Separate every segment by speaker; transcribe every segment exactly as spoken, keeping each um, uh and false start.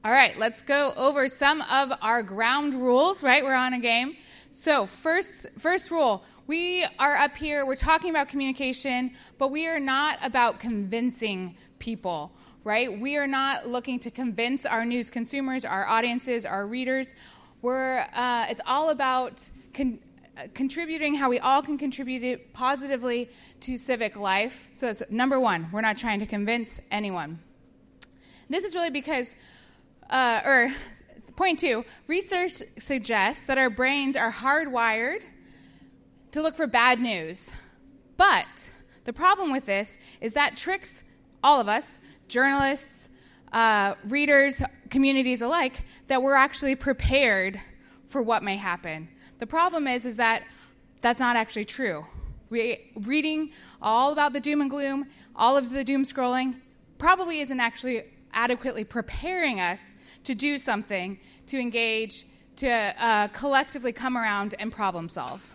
Speaker 1: All right, let's go over some of our ground rules, right? We're on a game. So first, first rule, we are up here, we're talking about communication, but we are not about convincing people, right? We are not looking to convince our news consumers, our audiences, our readers. We're, uh, it's all about con- contributing, how we all can contribute positively to civic life. So that's number one. We're not trying to convince anyone. This is really because, uh, or point two, research suggests that our brains are hardwired to look for bad news. But the problem with this is that tricks all of us, journalists, uh, readers, communities alike, that we're actually prepared for what may happen. The problem is, is that that's not actually true. We, reading all about the doom and gloom, all of the doom scrolling, probably isn't actually adequately preparing us to do something, to engage, to uh, collectively come around and problem solve.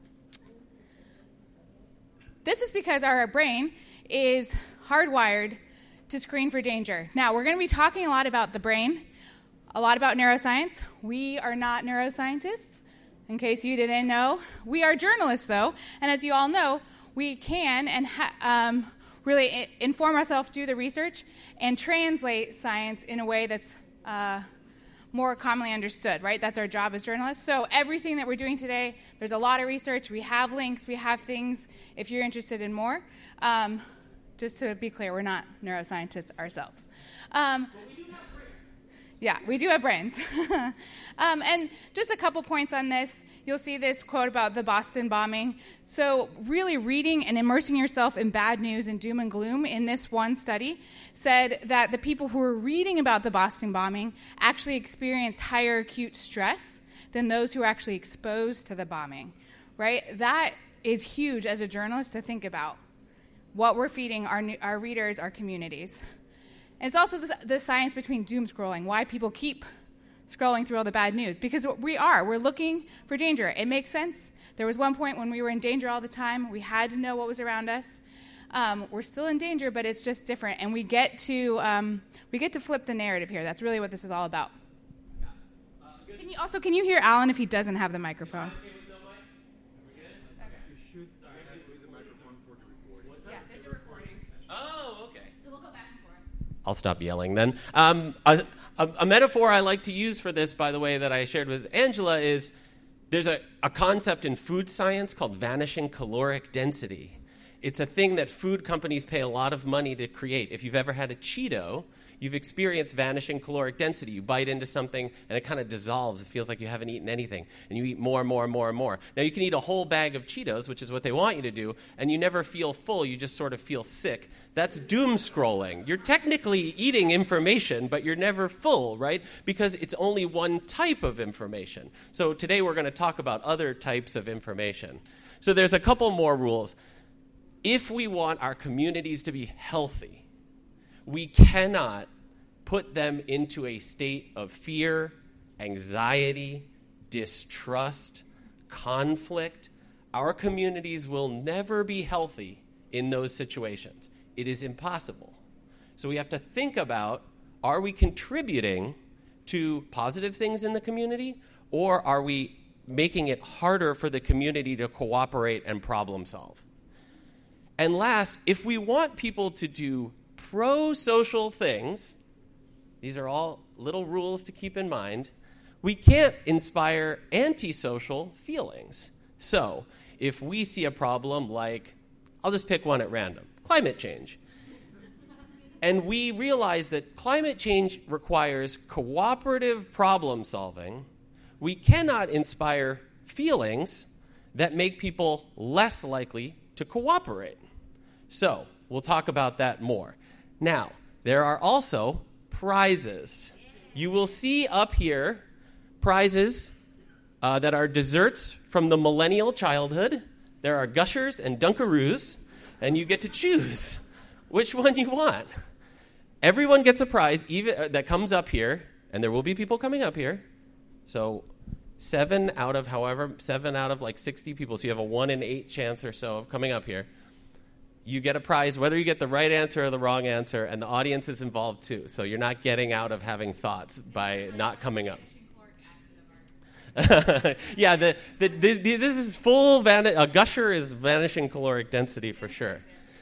Speaker 1: This is because our brain is hardwired to screen for danger. Now, we're going to be talking a lot about the brain, a lot about neuroscience. We are not neuroscientists, in case you didn't know. We are journalists, though, and as you all know, we can and ha- um, really I- inform ourselves, do the research, and translate science in a way that's uh, more commonly understood, right? That's our job as journalists. So everything that we're doing today, there's a lot of research. We have links. We have things if you're interested in more. Um, just to be clear, we're not neuroscientists ourselves. Um, yeah, we do have brains. um, and just a couple points on this. You'll see this quote about the Boston bombing. So really reading and immersing yourself in bad news and doom and gloom in this one study said that the people who were reading about the Boston bombing actually experienced higher acute stress than those who were actually exposed to the bombing, right? That is huge as a journalist to think about, what we're feeding our, our readers, our communities. And it's also the, the science between doom scrolling, why people keep scrolling through all the bad news. Because we are. We're looking for danger. It makes sense. There was one point when we were in danger all the time. We had to know what was around us. Um, we're still in danger, but it's just different. And we get to um, we get to flip the narrative here. That's really what this is all about.
Speaker 2: Yeah. Uh,
Speaker 1: can you also, can you hear Alan if he doesn't have the microphone?
Speaker 2: Oh, okay. So we'll go back and forth. I'll stop yelling then. Um, a, a, a metaphor I like to use for this, by the way, that I shared with Angela is there's a, a concept in food science called vanishing caloric density. It's a thing that food companies pay a lot of money to create. If you've ever had a Cheeto, you've experienced vanishing caloric density. You bite into something, and it kind of dissolves. It feels like you haven't eaten anything, and you eat more and more and more and more. Now, you can eat a whole bag of Cheetos, which is what they want you to do, and you never feel full. You just sort of feel sick. That's doom scrolling. You're technically eating information, but you're never full, right? Because it's only one type of information. So today we're going to talk about other types of information. So there's a couple more rules. If we want our communities to be healthy, we cannot put them into a state of fear, anxiety, distrust, conflict. Our communities will never be healthy in those situations. It is impossible. So we have to think about, are we contributing to positive things in the community, or are we making it harder for the community to cooperate and problem solve? And last, if we want people to do pro-social things, these are all little rules to keep in mind, we can't inspire antisocial feelings. So if we see a problem like, I'll just pick one at random, climate change, and we realize that climate change requires cooperative problem solving, we cannot inspire feelings that make people less likely to cooperate. So we'll talk about that more. Now, there are also prizes. You will see up here prizes uh, that are desserts from the millennial childhood. There are Gushers and Dunkaroos, and you get to choose which one you want. Everyone gets a prize even uh, that comes up here, and there will be people coming up here. So seven out of however, seven out of like sixty people, so you have a one in eight chance or so of coming up here. you get a prize whether you get the right answer or the wrong answer, and the audience is involved too. So you're not getting out of having thoughts by not coming up. yeah, the, the, the, the, this is full, van- a gusher is vanishing caloric density for sure.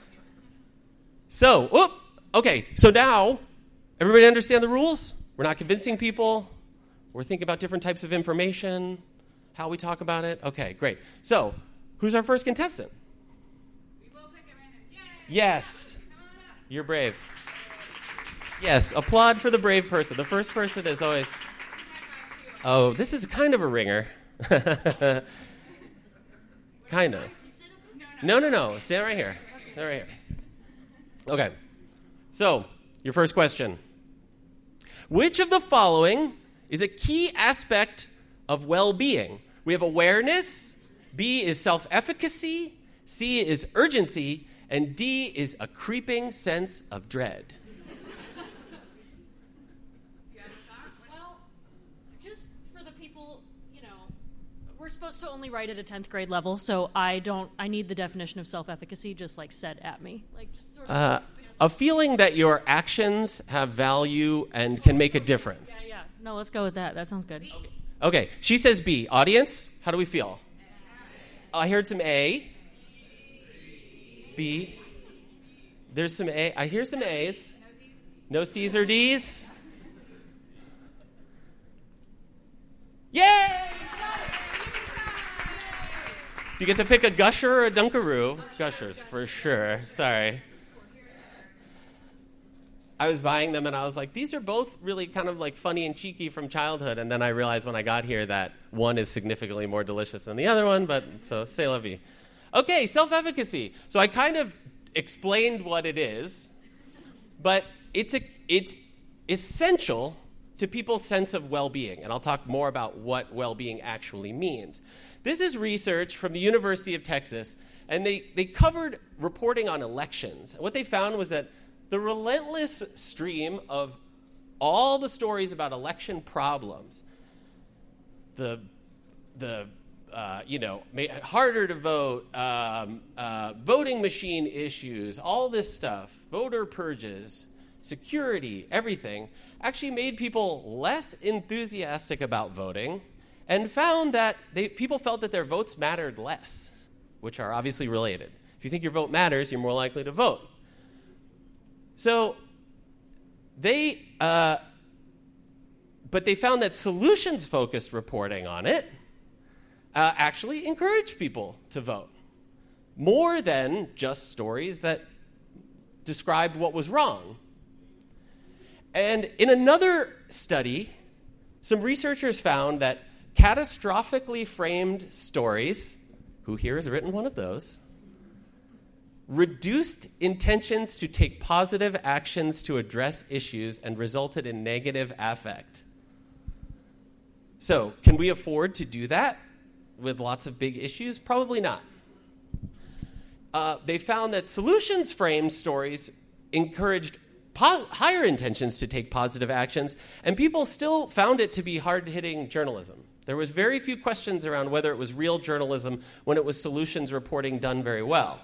Speaker 2: So, whoop, okay, so now, everybody understand the rules? We're not convincing people. We're thinking about different types of information, how we talk about it. Okay, great. So, who's our first contestant?
Speaker 1: We will pick at random. Yay!
Speaker 2: Yes. You're brave. Yes, applaud for the brave person. The first person is always... Oh, this is kind of a ringer. Kind of. No, no, no. Stand right here. Stand right here. Okay. So, your first question. Which of the following is a key aspect of well-being? We have awareness, B is self-efficacy, C is urgency, and D is a creeping sense of dread.
Speaker 3: We're supposed to only write at a tenth grade level, so I don't. I need the definition of self-efficacy just like said at me, like just sort of.
Speaker 2: Uh, a feeling that your actions have value and can make a difference.
Speaker 3: Yeah, yeah. No, let's go with that. That sounds good.
Speaker 2: Okay. Okay. She says B. Audience, how do we feel? I heard some A. B. There's some A. I hear some A's. No C's or D's. Yay! So you get to pick a gusher or a dunkaroo. Gushers, for sure. Sorry. I was buying them, and I was like, these are both really kind of like funny and cheeky from childhood. And then I realized when I got here that one is significantly more delicious than the other one, but so c'est la vie. Okay, self-efficacy. So I kind of explained what it is, but it's a, it's essential to people's sense of well-being. And I'll talk more about what well-being actually means. This is research from the University of Texas, and they, they covered reporting on elections. What they found was that the relentless stream of all the stories about election problems, the, the uh, you know, harder to vote, um, uh, voting machine issues, all this stuff, voter purges, security, everything, actually made people less enthusiastic about voting, and found that they, people felt that their votes mattered less, which are obviously related. If you think your vote matters, you're more likely to vote. So they, uh, but they found that solutions-focused reporting on it uh, actually encouraged people to vote, more than just stories that described what was wrong. And in another study, some researchers found that catastrophically framed stories, who here has written one of those, reduced intentions to take positive actions to address issues and resulted in negative affect. So, can we afford to do that with lots of big issues? Probably not. Uh, they found that solutions-framed stories encouraged po- higher intentions to take positive actions, and people still found it to be hard-hitting journalism. There was very few questions around whether it was real journalism when it was solutions reporting done very well.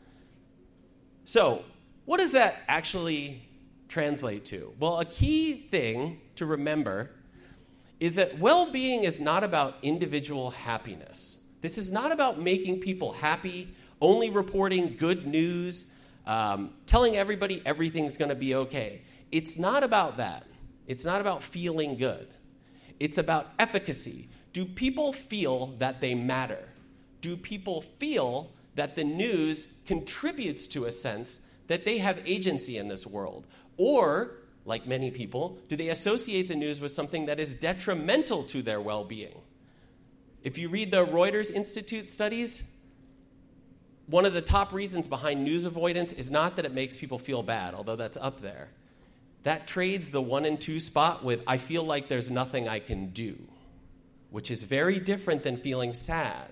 Speaker 2: So, what does that actually translate to? Well, a key thing to remember is that well-being is not about individual happiness. This is not about making people happy, only reporting good news, um, telling everybody everything's going to be okay. It's not about that. It's not about feeling good. It's about efficacy. Do people feel that they matter? Do people feel that the news contributes to a sense that they have agency in this world? Or, like many people, do they associate the news with something that is detrimental to their well-being? If you read the Reuters Institute studies, one of the top reasons behind news avoidance is not that it makes people feel bad, although that's up there. That trades the one and two spot with, I feel like there's nothing I can do, which is very different than feeling sad.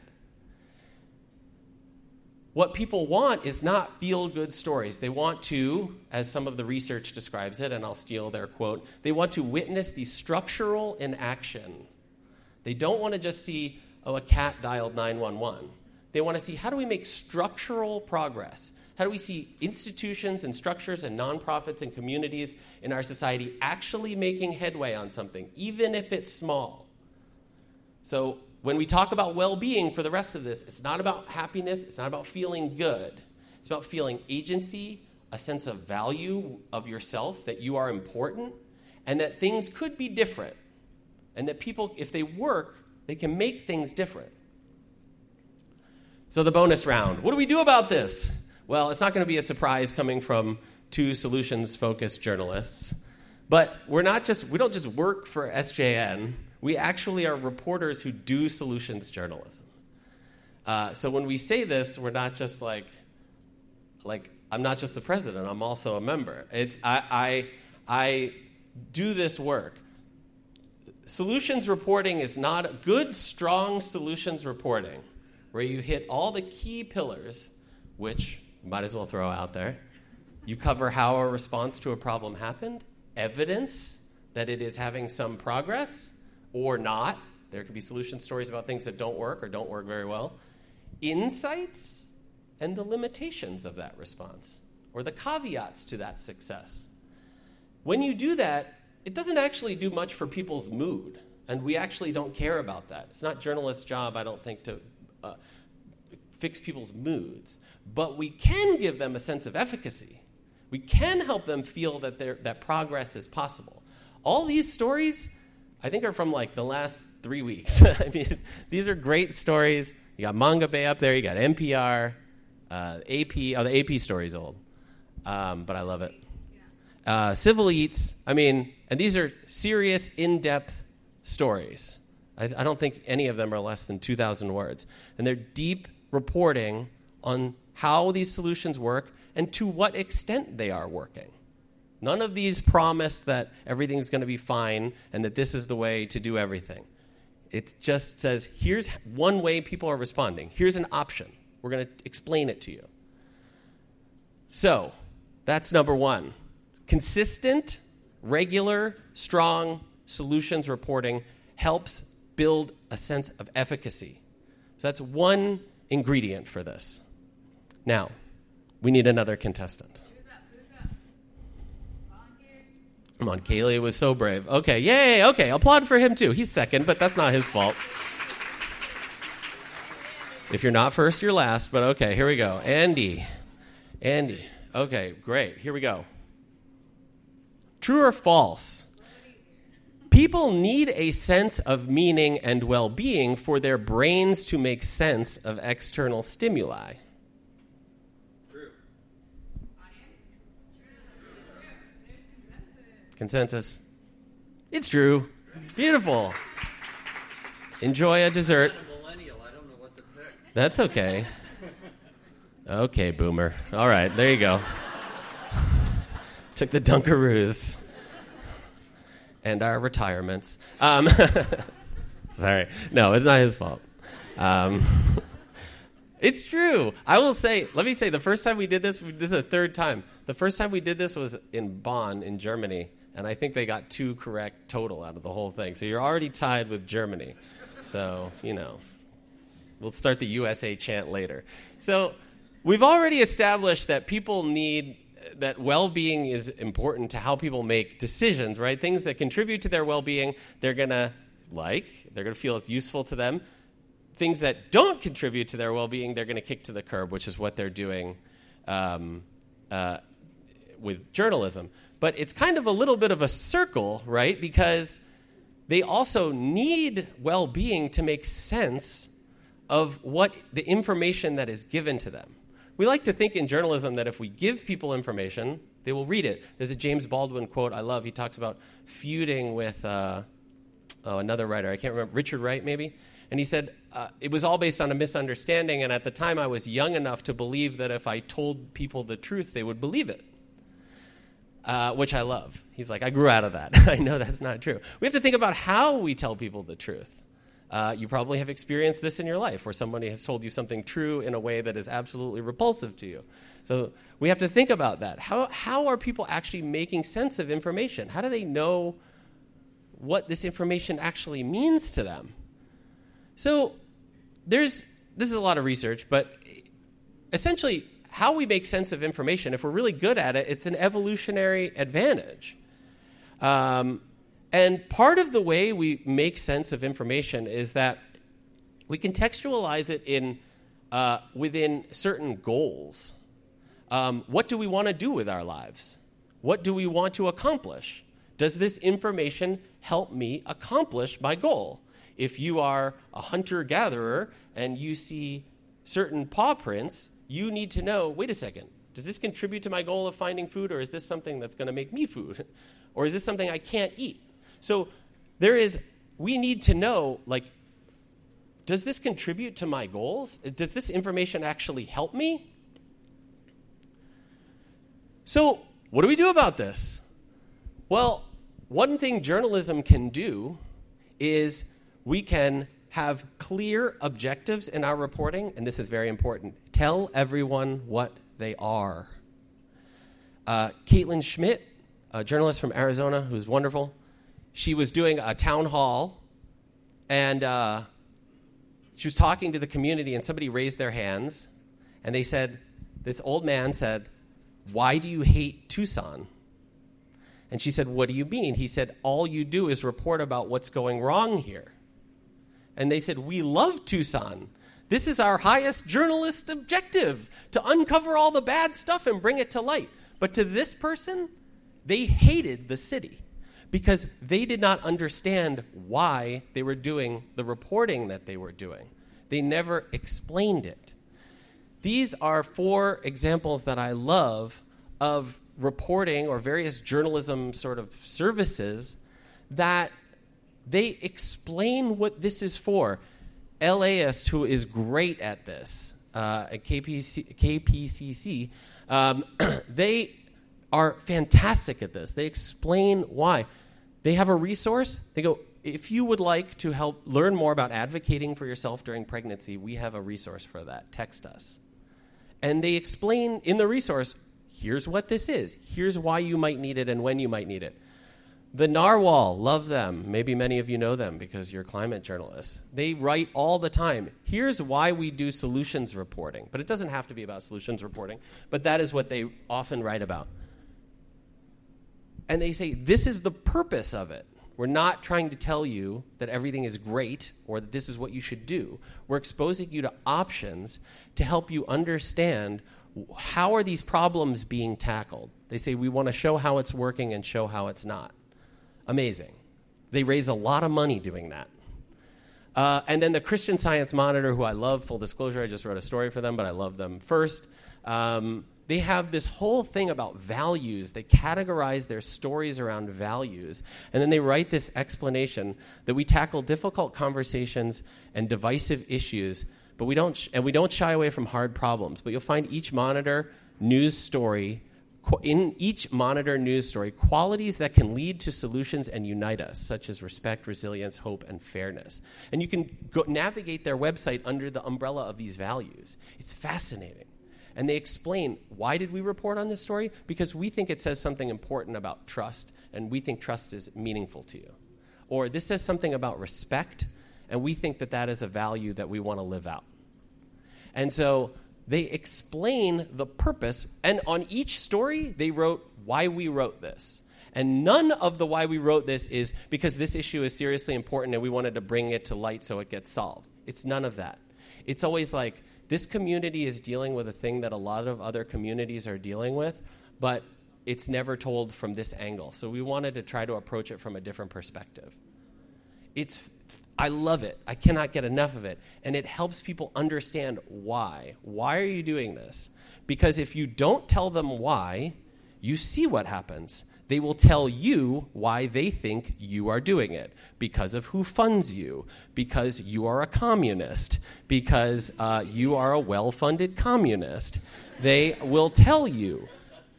Speaker 2: What people want is not feel-good stories. They want to, as some of the research describes it, and I'll steal their quote, they want to witness the structural in action. They don't want to just see, oh, a cat dialed nine one one. They want to see, how do we make structural progress? How do we see institutions and structures and nonprofits and communities in our society actually making headway on something, even if it's small? So when we talk about well-being for the rest of this, it's not about happiness, it's not about feeling good. It's about feeling agency, a sense of value of yourself, that you are important, and that things could be different. And that people, if they work, they can make things different. So the bonus round. What do we do about this? Well, it's not going to be a surprise coming from two solutions-focused journalists. But we're not just, we don't just work for S J N. We actually are reporters who do solutions journalism. Uh, so when we say this, we're not just like, like I'm not just the president. I'm also a member. It's I I, I do this work. Solutions reporting is not a good, strong solutions reporting where you hit all the key pillars, which you might as well throw out there. You cover how a response to a problem happened, evidence that it is having some progress or not. There could be solution stories about things that don't work or don't work very well. Insights and the limitations of that response or the caveats to that success. When you do that, it doesn't actually do much for people's mood, and we actually don't care about that. It's not journalists' job, I don't think, to uh, fix people's moods. But we can give them a sense of efficacy. We can help them feel that that progress is possible. All these stories, I think, are from like the last three weeks. I mean, these are great stories. You got Manga Bay up there. You got N P R, uh, A P. Oh, the A P story's old, um, but I love it. Uh, Civil Eats. I mean, and these are serious, in-depth stories. I, I don't think any of them are less than two thousand words. And they're deep reporting on how these solutions work and to what extent they are working. None of these promise that everything's going to be fine and that this is the way to do everything. It just says, here's one way people are responding. Here's an option. We're going to explain it to you. So, that's number one. Consistent, regular, strong solutions reporting helps build a sense of efficacy. So that's one ingredient for this. Now, we need another contestant.
Speaker 1: Who's up? Who's up? Volunteers?
Speaker 2: Come on, Kaylee was so brave. Okay, yay, okay, applaud for him too. He's second, but that's not his fault. If you're not first, you're last, but okay, here we go. Andy. Andy. Okay, great. Here we go. True or false? People need a sense of meaning and well-being for their brains to make sense of external stimuli.
Speaker 4: True.
Speaker 2: Consensus. It's true. Beautiful. Enjoy a dessert.
Speaker 4: I'm a millennial. I don't know what to pick.
Speaker 2: That's okay. Okay, boomer. All right, there you go. Took the Dunkaroos and our retirements. Um, sorry. No, it's not his fault. Um, it's true. I will say, let me say, the first time we did this, this is the third time. The first time we did this was in Bonn, in Germany, and I think they got two correct total out of the whole thing. So you're already tied with Germany. So, you know, we'll start the U S A chant later. So we've already established that people need, that well-being is important to how people make decisions, right? Things that contribute to their well-being, they're going to like, they're going to feel it's useful to them. Things that don't contribute to their well-being, they're going to kick to the curb, which is what they're doing um, uh, with journalism. But it's kind of a little bit of a circle, right? Because they also need well-being to make sense of what the information that is given to them. We like to think in journalism that if we give people information, they will read it. There's a James Baldwin quote I love. He talks about feuding with uh, oh, another writer. I can't remember. Richard Wright, maybe? And he said, uh, it was all based on a misunderstanding, and at the time I was young enough to believe that if I told people the truth, they would believe it, uh, which I love. He's like, I grew out of that. I know that's not true. We have to think about how we tell people the truth. Uh, you probably have experienced this in your life where somebody has told you something true in a way that is absolutely repulsive to you. So we have to think about that. How how are people actually making sense of information? How do they know what this information actually means to them? So there's this is a lot of research, but essentially how we make sense of information, if we're really good at it, it's an evolutionary advantage. Um, and part of the way we make sense of information is that we contextualize it in uh, within certain goals. Um, what do we want to do with our lives? What do we want to accomplish? Does this information help me accomplish my goal? If you are a hunter-gatherer and you see certain paw prints, you need to know, wait a second, does this contribute to my goal of finding food, or is this something that's going to make me food? Or is this something I can't eat? So there is, we need to know, like, does this contribute to my goals? Does this information actually help me? So what do we do about this? Well, one thing journalism can do is we can have clear objectives in our reporting, and this is very important. Tell everyone what they are. Uh, Caitlin Schmidt, a journalist from Arizona who's wonderful, she was doing a town hall, and uh, she was talking to the community, and somebody raised their hands, and they said, this old man said, "Why do you hate Tucson?" And she said, "What do you mean?" He said, "All you do is report about what's going wrong here." And they said, "We love Tucson. This is our highest journalist objective, to uncover all the bad stuff and bring it to light." But to this person, they hated the city because they did not understand why they were doing the reporting that they were doing. They never explained it. These are four examples that I love of reporting or various journalism sort of services that they explain what this is for. LAist, who is great at this, uh, at K P C, K P C C, um, they are fantastic at this. They explain why. They have a resource. They go, if you would like to help learn more about advocating for yourself during pregnancy, we have a resource for that. Text us. And they explain in the resource, here's what this is. Here's why you might need it and when you might need it. The Narwhal, love them. Maybe many of you know them because you're climate journalists. They write all the time. Here's why we do solutions reporting. But it doesn't have to be about solutions reporting. But that is what they often write about. And they say, this is the purpose of it. We're not trying to tell you that everything is great or that this is what you should do. We're exposing you to options to help you understand how are these problems being tackled. They say, we want to show how it's working and show how it's not. Amazing. They raise a lot of money doing that. Uh, and then the Christian Science Monitor, who I love, full disclosure, I just wrote a story for them, but I love them first. Um, they have this whole thing about values. They categorize their stories around values. And then they write this explanation that we tackle difficult conversations and divisive issues, but we don't, sh- and we don't shy away from hard problems. But you'll find each Monitor news story in each Monitor news story, qualities that can lead to solutions and unite us, such as respect, resilience, hope, and fairness. And you can go navigate their website under the umbrella of these values. It's fascinating. And they explain, why did we report on this story? Because we think it says something important about trust, and we think trust is meaningful to you. Or this says something about respect, and we think that that is a value that we want to live out. And so they explain the purpose, and on each story, they wrote why we wrote this. And none of the why we wrote this is because this issue is seriously important and we wanted to bring it to light so it gets solved. It's none of that. It's always like, this community is dealing with a thing that a lot of other communities are dealing with, but it's never told from this angle. So we wanted to try to approach it from a different perspective. It's I love it. I cannot get enough of it. And it helps people understand why. Why are you doing this? Because if you don't tell them why, you see what happens. They will tell you why they think you are doing it. Because of who funds you. Because you are a communist. Because uh, you are a well-funded communist. They will tell you.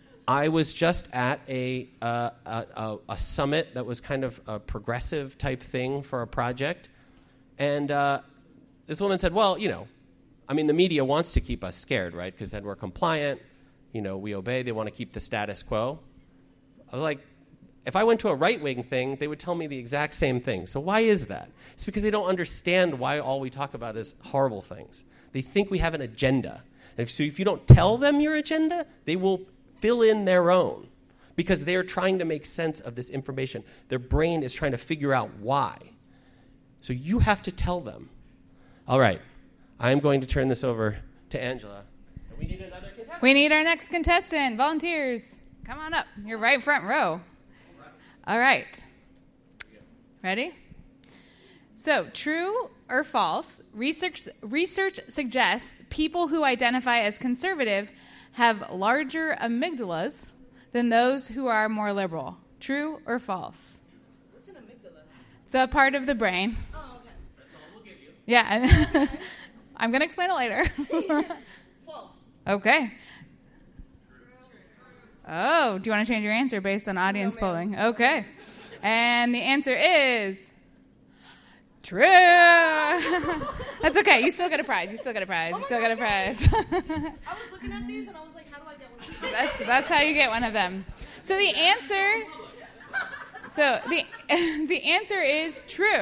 Speaker 2: I was just at a, uh, a, a summit that was kind of a progressive type thing for a project. And uh, this woman said, well, you know, I mean, the media wants to keep us scared, right? Because then we're compliant. You know, we obey. They want to keep the status quo. I was like, if I went to a right-wing thing, they would tell me the exact same thing. So why is that? It's because they don't understand why all we talk about is horrible things. They think we have an agenda. And if, so if you don't tell them your agenda, they will fill in their own because they're trying to make sense of this information. Their brain is trying to figure out why. So you have to tell them. All right, I'm going to turn this over to Angela. And we need another contestant.
Speaker 1: We need our next contestant. Volunteers, come on up. You're right front row. All right. Ready? So, true or false, research, research suggests people who identify as conservative have larger amygdalas than those who are more liberal. True or false?
Speaker 5: What's an amygdala?
Speaker 1: It's a part of the brain.
Speaker 5: Oh, okay.
Speaker 4: That's all we'll give you.
Speaker 1: Yeah. I'm going to explain it later.
Speaker 5: False.
Speaker 1: Okay. Oh, do you want to change your answer based on audience
Speaker 5: No,
Speaker 1: polling? Okay. And the answer is true. That's okay. You still get a prize. You still get a prize. You still get a prize.
Speaker 5: I was looking at these and I was like, how do I get one of these?
Speaker 1: That's that's how you get one of them. So the answer So the the answer is true.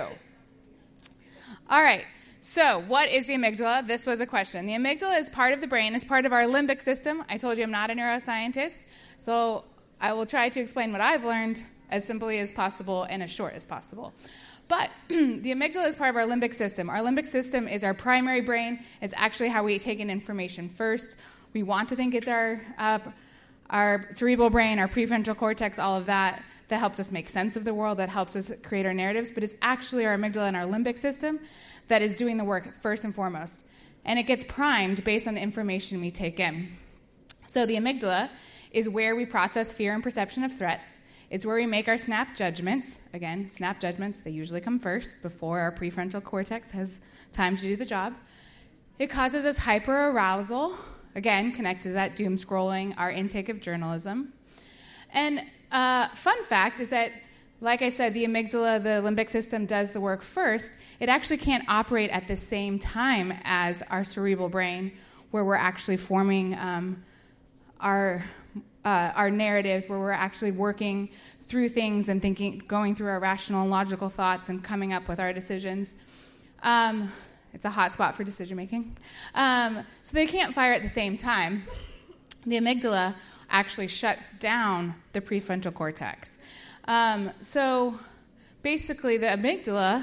Speaker 1: All right. So, what is the amygdala? This was a question. The amygdala is part of the brain, is part of our limbic system. I told you I'm not a neuroscientist, so I will try to explain what I've learned as simply as possible and as short as possible. But the amygdala is part of our limbic system. Our limbic system is our primary brain. It's actually how we take in information first. We want to think it's our uh, our cerebral brain, our prefrontal cortex, all of that, that helps us make sense of the world, that helps us create our narratives. But it's actually our amygdala and our limbic system that is doing the work first and foremost. And it gets primed based on the information we take in. So the amygdala is where we process fear and perception of threats. It's where we make our snap judgments. Again, snap judgments, they usually come first before our prefrontal cortex has time to do the job. It causes us hyperarousal, again, connected to that doom scrolling, our intake of journalism. And uh, fun fact is that, like I said, the amygdala, the limbic system, does the work first. It actually can't operate at the same time as our cerebral brain, where we're actually forming um, our uh, our narratives, where we're actually working through things and thinking, going through our rational and logical thoughts and coming up with our decisions. Um, it's a hot spot for decision making. Um, so they can't fire at the same time. The amygdala actually shuts down the prefrontal cortex. Um, so basically, the amygdala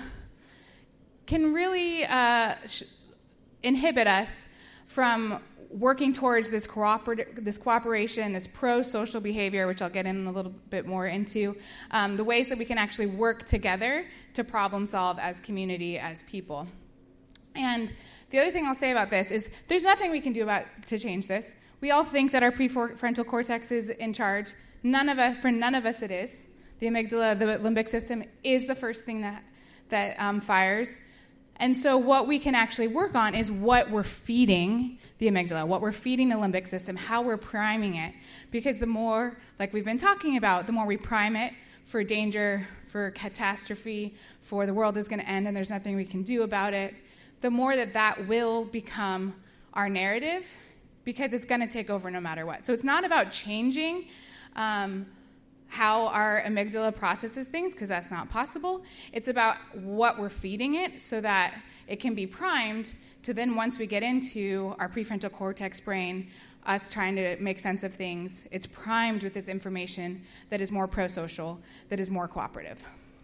Speaker 1: can really uh, sh- inhibit us from working towards this, cooper- this cooperation, this pro-social behavior, which I'll get in a little bit more into, um, the ways that we can actually work together to problem solve as community, as people. And the other thing I'll say about this is there's nothing we can do about to change this. We all think that our prefrontal cortex is in charge. None of us, for none of us it is. The amygdala, the limbic system, is the first thing that, that um, fires. And so what we can actually work on is what we're feeding the amygdala, what we're feeding the limbic system, how we're priming it. Because the more, like we've been talking about, the more we prime it for danger, for catastrophe, for the world is going to end and there's nothing we can do about it, the more that that will become our narrative, because it's going to take over no matter what. So it's not about changing um, how our amygdala processes things, because that's not possible. It's about what we're feeding it so that it can be primed to then, once we get into our prefrontal cortex brain, us trying to make sense of things, it's primed with this information that is more pro-social, that is more cooperative.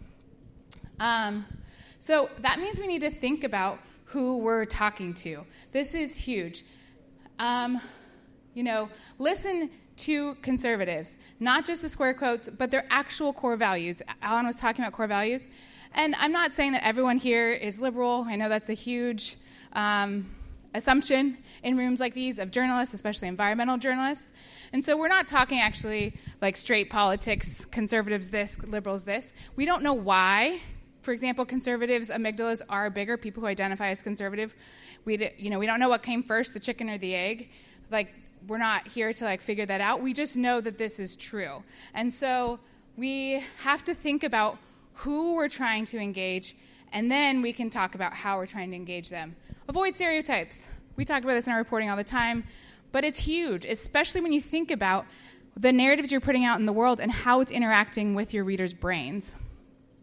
Speaker 1: Um, so that means we need to think about who we're talking to. This is huge. Um, you know, listen to conservatives, not just the square quotes, but their actual core values. Alan was talking about core values. And I'm not saying that everyone here is liberal. I know that's a huge um, assumption in rooms like these of journalists, especially environmental journalists. And so we're not talking actually like straight politics, conservatives this, liberals this. We don't know why. For example, conservatives' amygdalas are bigger. People who identify as conservative, we you know we don't know what came first, the chicken or the egg. Like, we're not here to like figure that out. We just know that this is true. And so we have to think about who we're trying to engage, and then we can talk about how we're trying to engage them. Avoid stereotypes. We talk about this in our reporting all the time, but it's huge, especially when you think about the narratives you're putting out in the world and how it's interacting with your readers' brains.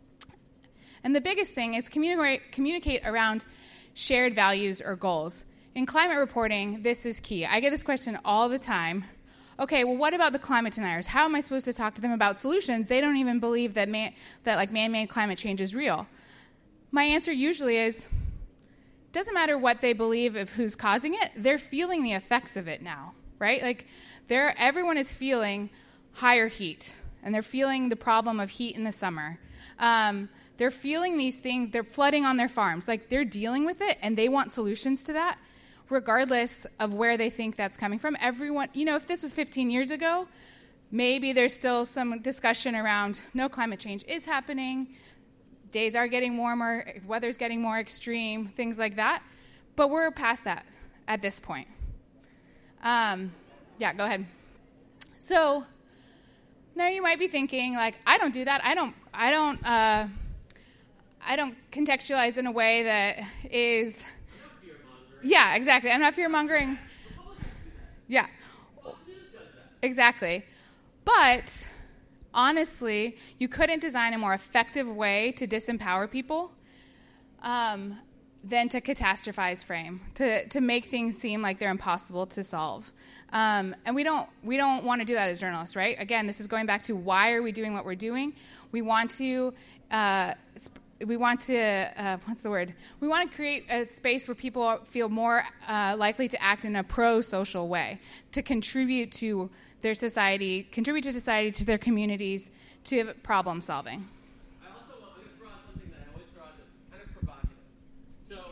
Speaker 1: And the biggest thing is communicate, communicate around shared values or goals. in climate reporting, this is key. I get this question all the time. Okay, well, what about the climate deniers? How am I supposed to talk to them about solutions? They don't even believe that man, that like man-made climate change is real. My answer usually is, doesn't matter what they believe of who's causing it. They're feeling the effects of it now, right? Like, they're, everyone is feeling higher heat, and they're feeling the problem of heat in the summer. Um, they're feeling these things. They're flooding on their farms. Like, they're dealing with it, and they want solutions to that, regardless of where they think that's coming from. Everyone, you know, if this was fifteen years ago, maybe there's still some discussion around, no, climate change is happening. Days are getting warmer, weather's getting more extreme, things like that. But we're past that at this point. Um, yeah, go ahead. So now you might be thinking, like, I don't do that. I don't. I don't. Uh, I don't contextualize in a way that is. Yeah, exactly. I'm not fear mongering. Yeah, exactly. But honestly, you couldn't design a more effective way to disempower people um, than to catastrophize frame, to to make things seem like they're impossible to solve. Um, and we don't we don't want to do that as journalists, right? Again, this is going back to why are we doing what we're doing? We want to uh, sp- we want to uh, what's the word? We want to create a space where people feel more uh, likely to act in a pro-social way, to contribute to their society, contribute to society, to their communities, to problem solving.
Speaker 2: I also want to throw out something that I always throw out that's kind of provocative. So,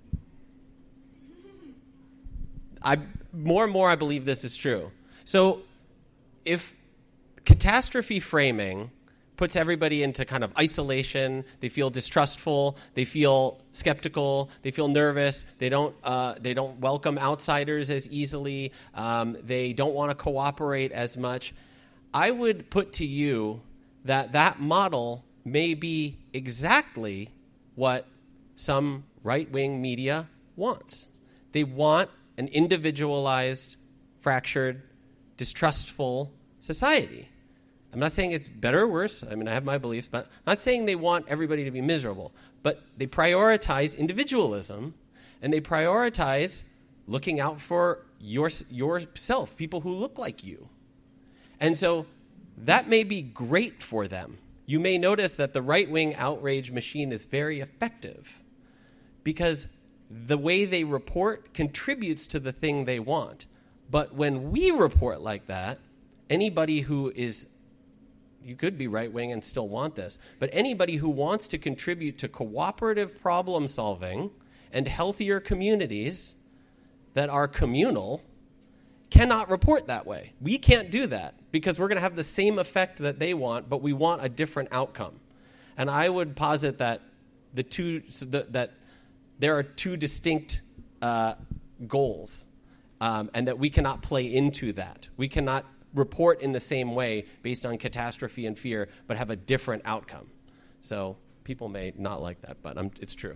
Speaker 2: I more and more I believe this is true. So, if catastrophe framing puts everybody into kind of isolation, they feel distrustful, they feel skeptical, they feel nervous, they don't uh, they don't welcome outsiders as easily, um, they don't want to cooperate as much. I would put to you that that model may be exactly what some right-wing media wants. They want an individualized, fractured, distrustful society. I'm not saying it's better or worse. I mean, I have my beliefs, but I'm not saying they want everybody to be miserable. But they prioritize individualism, and they prioritize looking out for your, yourself, people who look like you. And so that may be great for them. You may notice that the right-wing outrage machine is very effective because the way they report contributes to the thing they want. But when we report like that, anybody who is you could be right-wing and still want this, but anybody who wants to contribute to cooperative problem solving and healthier communities that are communal cannot report that way. We can't do that because we're going to have the same effect that they want, but we want a different outcome. And I would posit that the two so the, that there are two distinct uh, goals, um, and that we cannot play into that. We cannot report in the same way based on catastrophe and fear, but have a different outcome. So people may not like that, but um, it's true.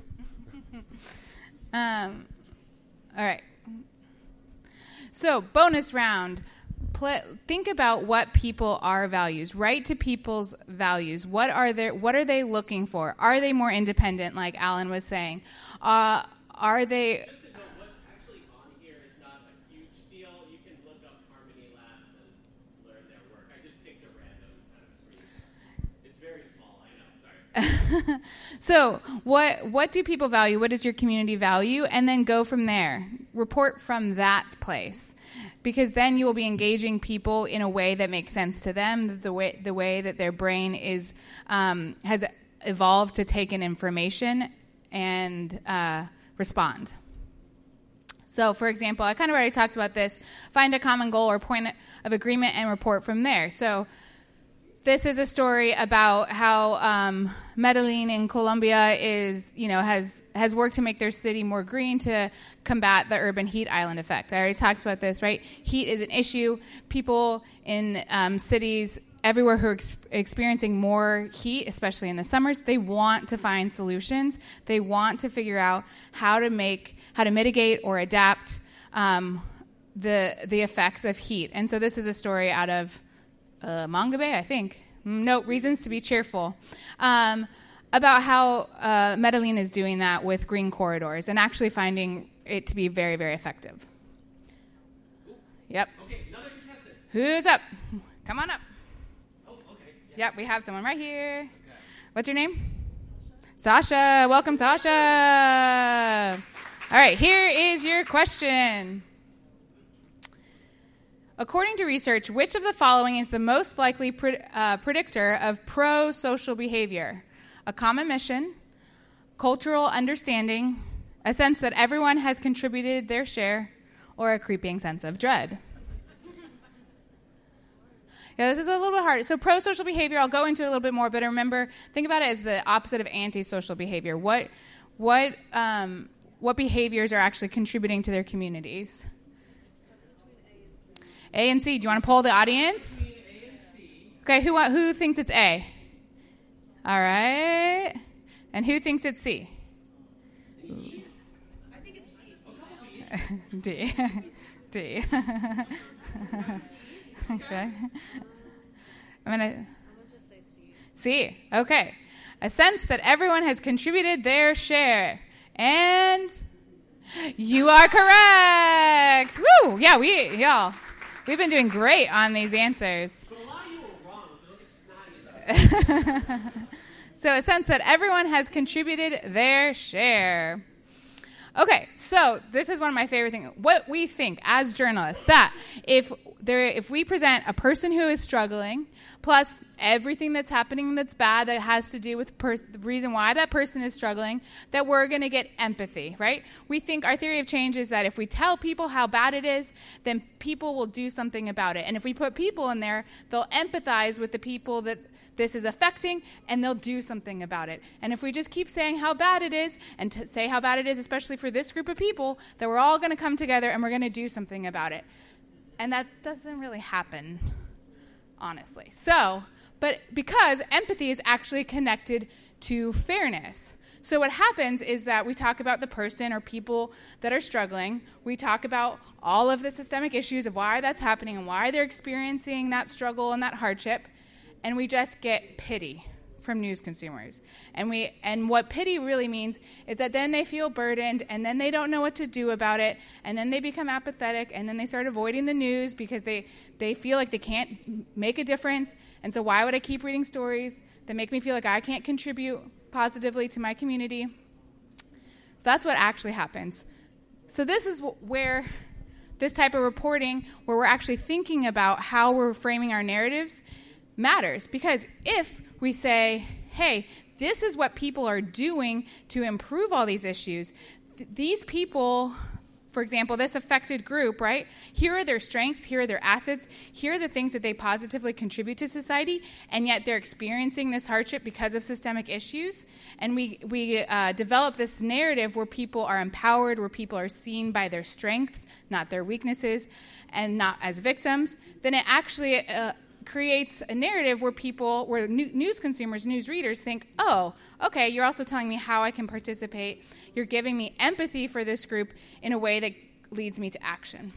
Speaker 1: um, all right. So bonus round. Pl- think about what people are values. Write to people's values. What are their, what are they looking for? Are they more independent, like Alan was saying? Uh, are they...
Speaker 2: Just to know what's actually on here is not a huge deal. You can look up Harmony Labs and learn their work. I just picked a random kind of screen. It's very small, I know. Sorry.
Speaker 1: So what what do people value? What does your community value? And then go from there. Report from that place. Because then you will be engaging people in a way that makes sense to them, the way the way that their brain is um, has evolved to take in information and uh, respond. So, for example, I kind of already talked about this. Find a common goal or point of agreement and report from there. So this is a story about how um, Medellin in Colombia is, you know, has has worked to make their city more green to combat the urban heat island effect. I already talked about this, right? Heat is an issue. People in um, cities everywhere who are ex- experiencing more heat, especially in the summers, they want to find solutions. They want to figure out how to make, how to mitigate or adapt um, the the effects of heat. And so this is a story out of Uh, Manga Bay, I think. No, Reasons to be Cheerful. Um, about how uh, Medellin is doing that with green corridors and actually finding it to be very, very effective. Yep.
Speaker 2: Okay, another contestant.
Speaker 1: Who's up? Come on up.
Speaker 2: Oh, okay. Yes.
Speaker 1: Yep, we have someone right here.
Speaker 2: Okay.
Speaker 1: What's your name? Sasha. Welcome, Sasha. All right, here is your question. According to research, which of the following is the most likely pre- uh, predictor of pro-social behavior? A common mission, cultural understanding, a sense that everyone has contributed their share, or a creeping sense of dread? Yeah, this is a little bit hard. So pro-social behavior, I'll go into it a little bit more, but remember, think about it as the opposite of anti-social behavior. What, what, um, what behaviors are actually contributing to their communities? A and C. Do you want to poll the audience? Okay, who who thinks it's A? All right. And who thinks it's C?
Speaker 5: I think it's D.
Speaker 1: D. D. Okay. I'm going to...
Speaker 5: I'm gonna just say C.
Speaker 1: C. Okay. A sense that everyone has contributed their share. And you are correct. Woo! Yeah, we, y'all, we've been doing great on these answers.
Speaker 2: But a lot of you were wrong, so don't get snotty about it.
Speaker 1: So a sense that everyone has contributed their share. Okay, so this is one of my favorite things. What we think as journalists, that if there, if we present a person who is struggling, plus everything that's happening that's bad that has to do with pers- the reason why that person is struggling, that we're going to get empathy, right? We think our theory of change is that if we tell people how bad it is, then people will do something about it. And if we put people in there, they'll empathize with the people that this is affecting, and they'll do something about it. And if we just keep saying how bad it is, and to say how bad it is, especially for this group of people, that we're all going to come together and we're going to do something about it. And that doesn't really happen, honestly. So, but because empathy is actually connected to fairness. So what happens is that we talk about the person or people that are struggling. We talk about all of the systemic issues of why that's happening and why they're experiencing that struggle and that hardship. And we just get pity from news consumers. And we and what pity really means is that then they feel burdened, and then they don't know what to do about it, and then they become apathetic, and then they start avoiding the news because they, they feel like they can't make a difference. And so why would I keep reading stories that make me feel like I can't contribute positively to my community? So that's what actually happens. So this is where this type of reporting, where we're actually thinking about how we're framing our narratives, matters. Because if we say, hey, this is what people are doing to improve all these issues, th- these people, for example, this affected group, right? Here are their strengths, here are their assets, here are the things that they positively contribute to society, and yet they're experiencing this hardship because of systemic issues. And we, we uh, develop this narrative where people are empowered, where people are seen by their strengths, not their weaknesses, and not as victims. Then it actually uh, creates a narrative where people, where new, news consumers, news readers think, oh, okay, you're also telling me how I can participate. You're giving me empathy for this group in a way that leads me to action.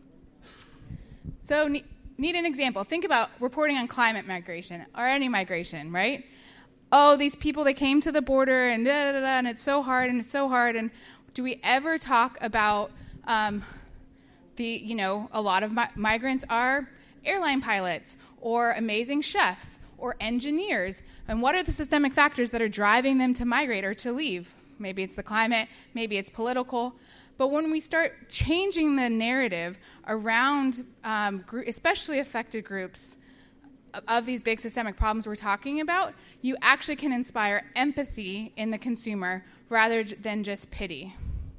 Speaker 1: So ne- need an example. Think about reporting on climate migration or any migration, right? Oh, these people that came to the border and da, da, da, da, and it's so hard and it's so hard. And do we ever talk about um, the, you know, a lot of mi- migrants are airline pilots or amazing chefs or engineers, and what are the systemic factors that are driving them to migrate or to leave? Maybe it's the climate, maybe it's political. But when we start changing the narrative around um, gr- especially affected groups of, of these big systemic problems we're talking about, you actually can inspire empathy in the consumer rather j- than just pity.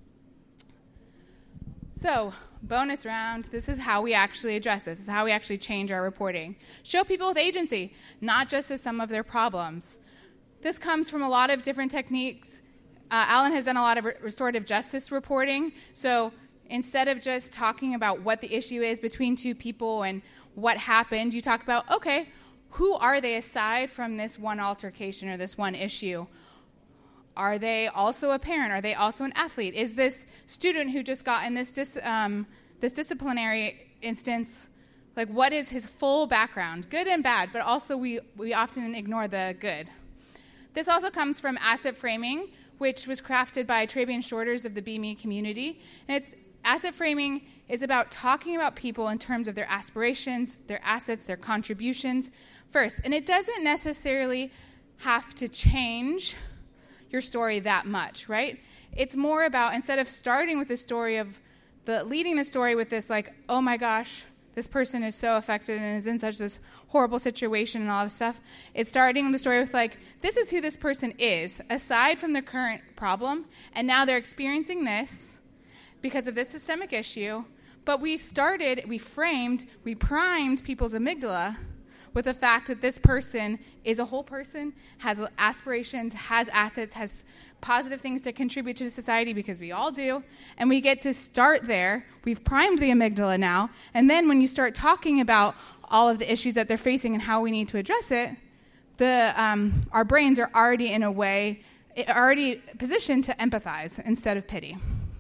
Speaker 1: So, bonus round, this is how we actually address this. This is how we actually change our reporting. Show people with agency, not just as some of their problems. This comes from a lot of different techniques. Uh, Alan has done a lot of re- restorative justice reporting. So instead of just talking about what the issue is between two people and what happened, you talk about, okay, who are they aside from this one altercation or this one issue? Are they also a parent? Are they also an athlete? Is this student who just got in this dis, um, this disciplinary instance, like what is his full background, good and bad, but also we, we often ignore the good. This also comes from asset framing, which was crafted by Trabian Shorters of the Be Me community. And it's asset framing is about talking about people in terms of their aspirations, their assets, their contributions first. And it doesn't necessarily have to change your story that much, right? It's more about, instead of starting with the story of the leading the story with this, like, oh my gosh, this person is so affected and is in such this horrible situation and all this stuff, it's starting the story with, like, this is who this person is, aside from the current problem, and now they're experiencing this because of this systemic issue. But we started, we framed, we primed people's amygdala with the fact that this person is a whole person, has aspirations, has assets, has positive things to contribute to society, because we all do, and we get to start there. We've primed the amygdala now, and then when you start talking about all of the issues that they're facing and how we need to address it, the um, our brains are already in a way, already positioned to empathize instead of pity.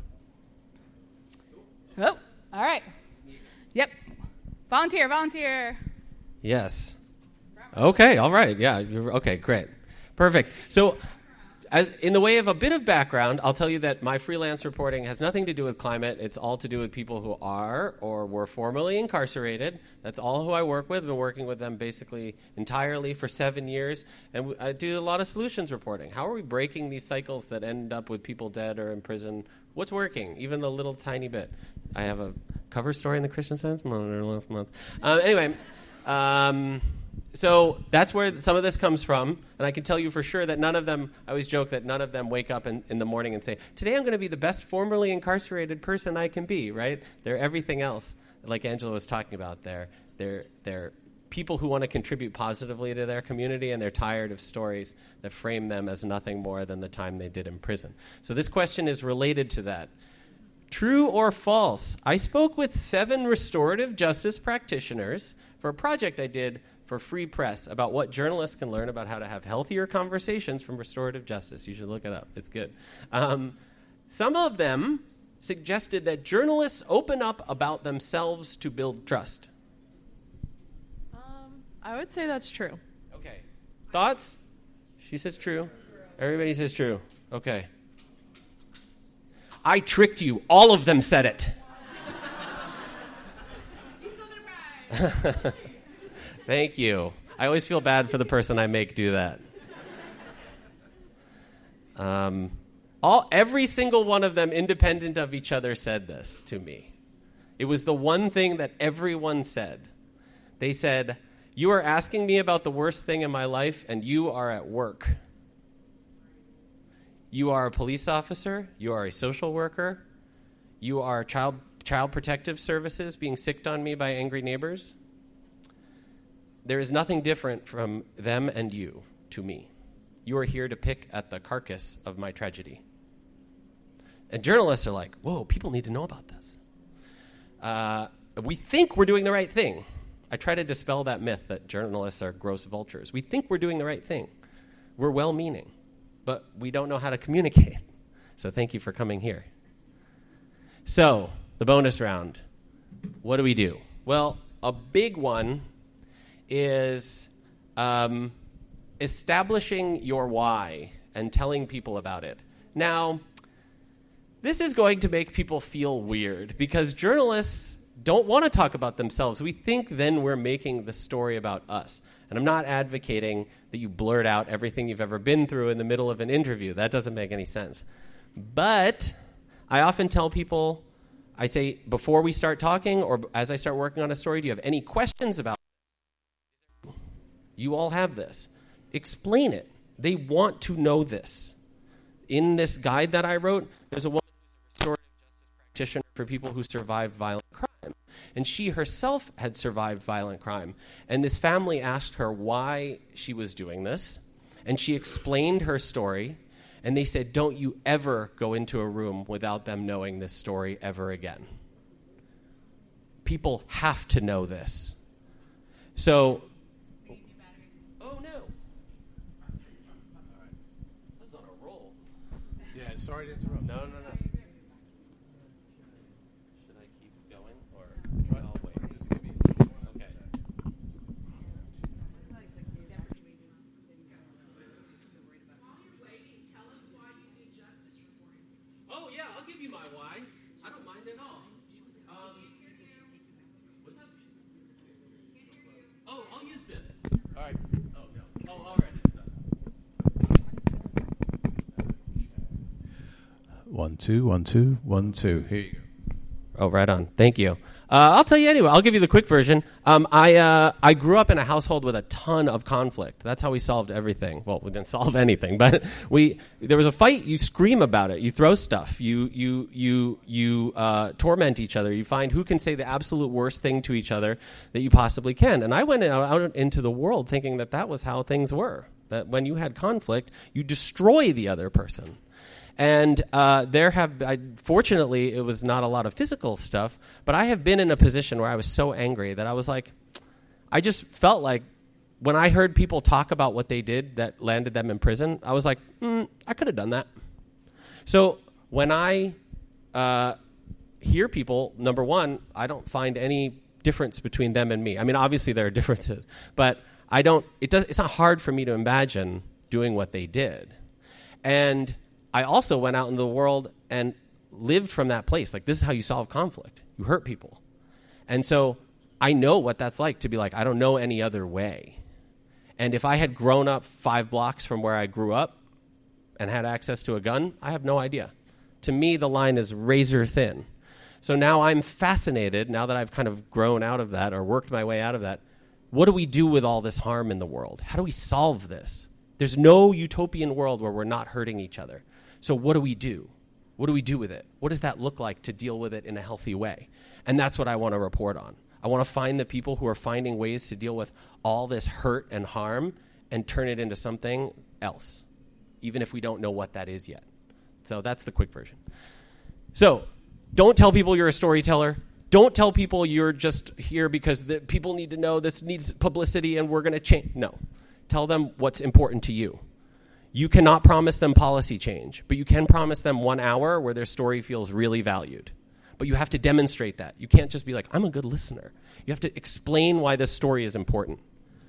Speaker 1: Oh, all right. Yep. Volunteer, volunteer.
Speaker 2: Yes. Okay, all right. Yeah, you're, okay, great. Perfect. So, as in the way of a bit of background, I'll tell you that my freelance reporting has nothing to do with climate. It's all to do with people who are or were formerly incarcerated. That's all who I work with. I've been working with them basically entirely for seven years. And I do a lot of solutions reporting. How are we breaking these cycles that end up with people dead or in prison? What's working? Even a little tiny bit. I have a cover story in the Christian Science Monitor last month. Uh, anyway, um, so that's where some of this comes from. And I can tell you for sure that none of them, I always joke that none of them wake up in, in the morning and say, today I'm going to be the best formerly incarcerated person I can be, right? They're everything else, like Angela was talking about there. They're, they're people who want to contribute positively to their community, and they're tired of stories that frame them as nothing more than the time they did in prison. So this question is related to that. True or false? I spoke with seven restorative justice practitioners for a project I did for Free Press about what journalists can learn about how to have healthier conversations from restorative justice. You should look it up. It's good. Um, some of them suggested that journalists open up about themselves to build trust.
Speaker 5: Um, I would say that's true.
Speaker 2: Okay. Thoughts? She says true. Everybody says true. Okay. I tricked you. All of them said it.
Speaker 1: You still gonna cry.
Speaker 2: Thank you. I always feel bad for the person I make do that. Um, all every single one of them, independent of each other, said this to me. It was the one thing that everyone said. They said, "You are asking me about the worst thing in my life, and you are at work. You are a police officer. You are a social worker. You are child child protective services being sicked on me by angry neighbors. There is nothing different from them and you to me. You are here to pick at the carcass of my tragedy." And journalists are like, whoa, people need to know about this. Uh, we think we're doing the right thing. I try to dispel that myth that journalists are gross vultures. We think we're doing the right thing. We're well-meaning, but we don't know how to communicate. So thank you for coming here. So, the bonus round. What do we do? Well, a big one is um, establishing your why and telling people about it. Now, this is going to make people feel weird because journalists don't want to talk about themselves. We think then we're making the story about us. And I'm not advocating that you blurt out everything you've ever been through in the middle of an interview. That doesn't make any sense. But I often tell people, I say, before we start talking or as I start working on a story, do you have any questions about it? You all have this. Explain it. They want to know this. In this guide that I wrote, there's a woman who's a restorative justice practitioner for people who survived violent crime. And she herself had survived violent crime. And this family asked her why she was doing this. And she explained her story. And they said, don't you ever go into a room without them knowing this story ever again. People have to know this. So, oh no. This is on a roll.
Speaker 6: Yeah, sorry to interrupt.
Speaker 2: No, no, no. Should I keep going or
Speaker 6: Try-
Speaker 2: I'll wait?
Speaker 6: Just give me
Speaker 2: Okay. give you my why. I don't mind at all. Um, oh, I'll use this.
Speaker 6: All right.
Speaker 2: Oh, no. Oh, all right. It's done.
Speaker 6: One, two, one, two, one, two. Here you go.
Speaker 2: Oh, right on. Thank you. Uh, I'll tell you anyway. I'll give you the quick version. Um, I uh, I grew up in a household with a ton of conflict. That's how we solved everything. Well, we didn't solve anything, but we there was a fight. You scream about it. You throw stuff. You you you you uh, torment each other. You find who can say the absolute worst thing to each other that you possibly can. And I went out, out into the world thinking that that was how things were. That when you had conflict, you destroy the other person. And uh, there have, I, fortunately, it was not a lot of physical stuff, but I have been in a position where I was so angry that I was like, I just felt like when I heard people talk about what they did that landed them in prison, I was like, mm, I could have done that. So when I uh, hear people, number one, I don't find any difference between them and me. I mean, obviously there are differences, but I don't, it does, it's not hard for me to imagine doing what they did. And I also went out into the world and lived from that place. Like, this is how you solve conflict. You hurt people. And so I know what that's like to be like, I don't know any other way. And if I had grown up five blocks from where I grew up and had access to a gun, I have no idea. To me, the line is razor thin. So now I'm fascinated, now that I've kind of grown out of that or worked my way out of that, what do we do with all this harm in the world? How do we solve this? There's no utopian world where we're not hurting each other. So what do we do? What do we do with it? What does that look like to deal with it in a healthy way? And that's what I want to report on. I want to find the people who are finding ways to deal with all this hurt and harm and turn it into something else, even if we don't know what that is yet. So that's the quick version. So don't tell people you're a storyteller. Don't tell people you're just here because the people need to know this needs publicity and we're going to change. No. Tell them what's important to you. You cannot promise them policy change, but you can promise them one hour where their story feels really valued. But you have to demonstrate that. You can't just be like, I'm a good listener. You have to explain why this story is important.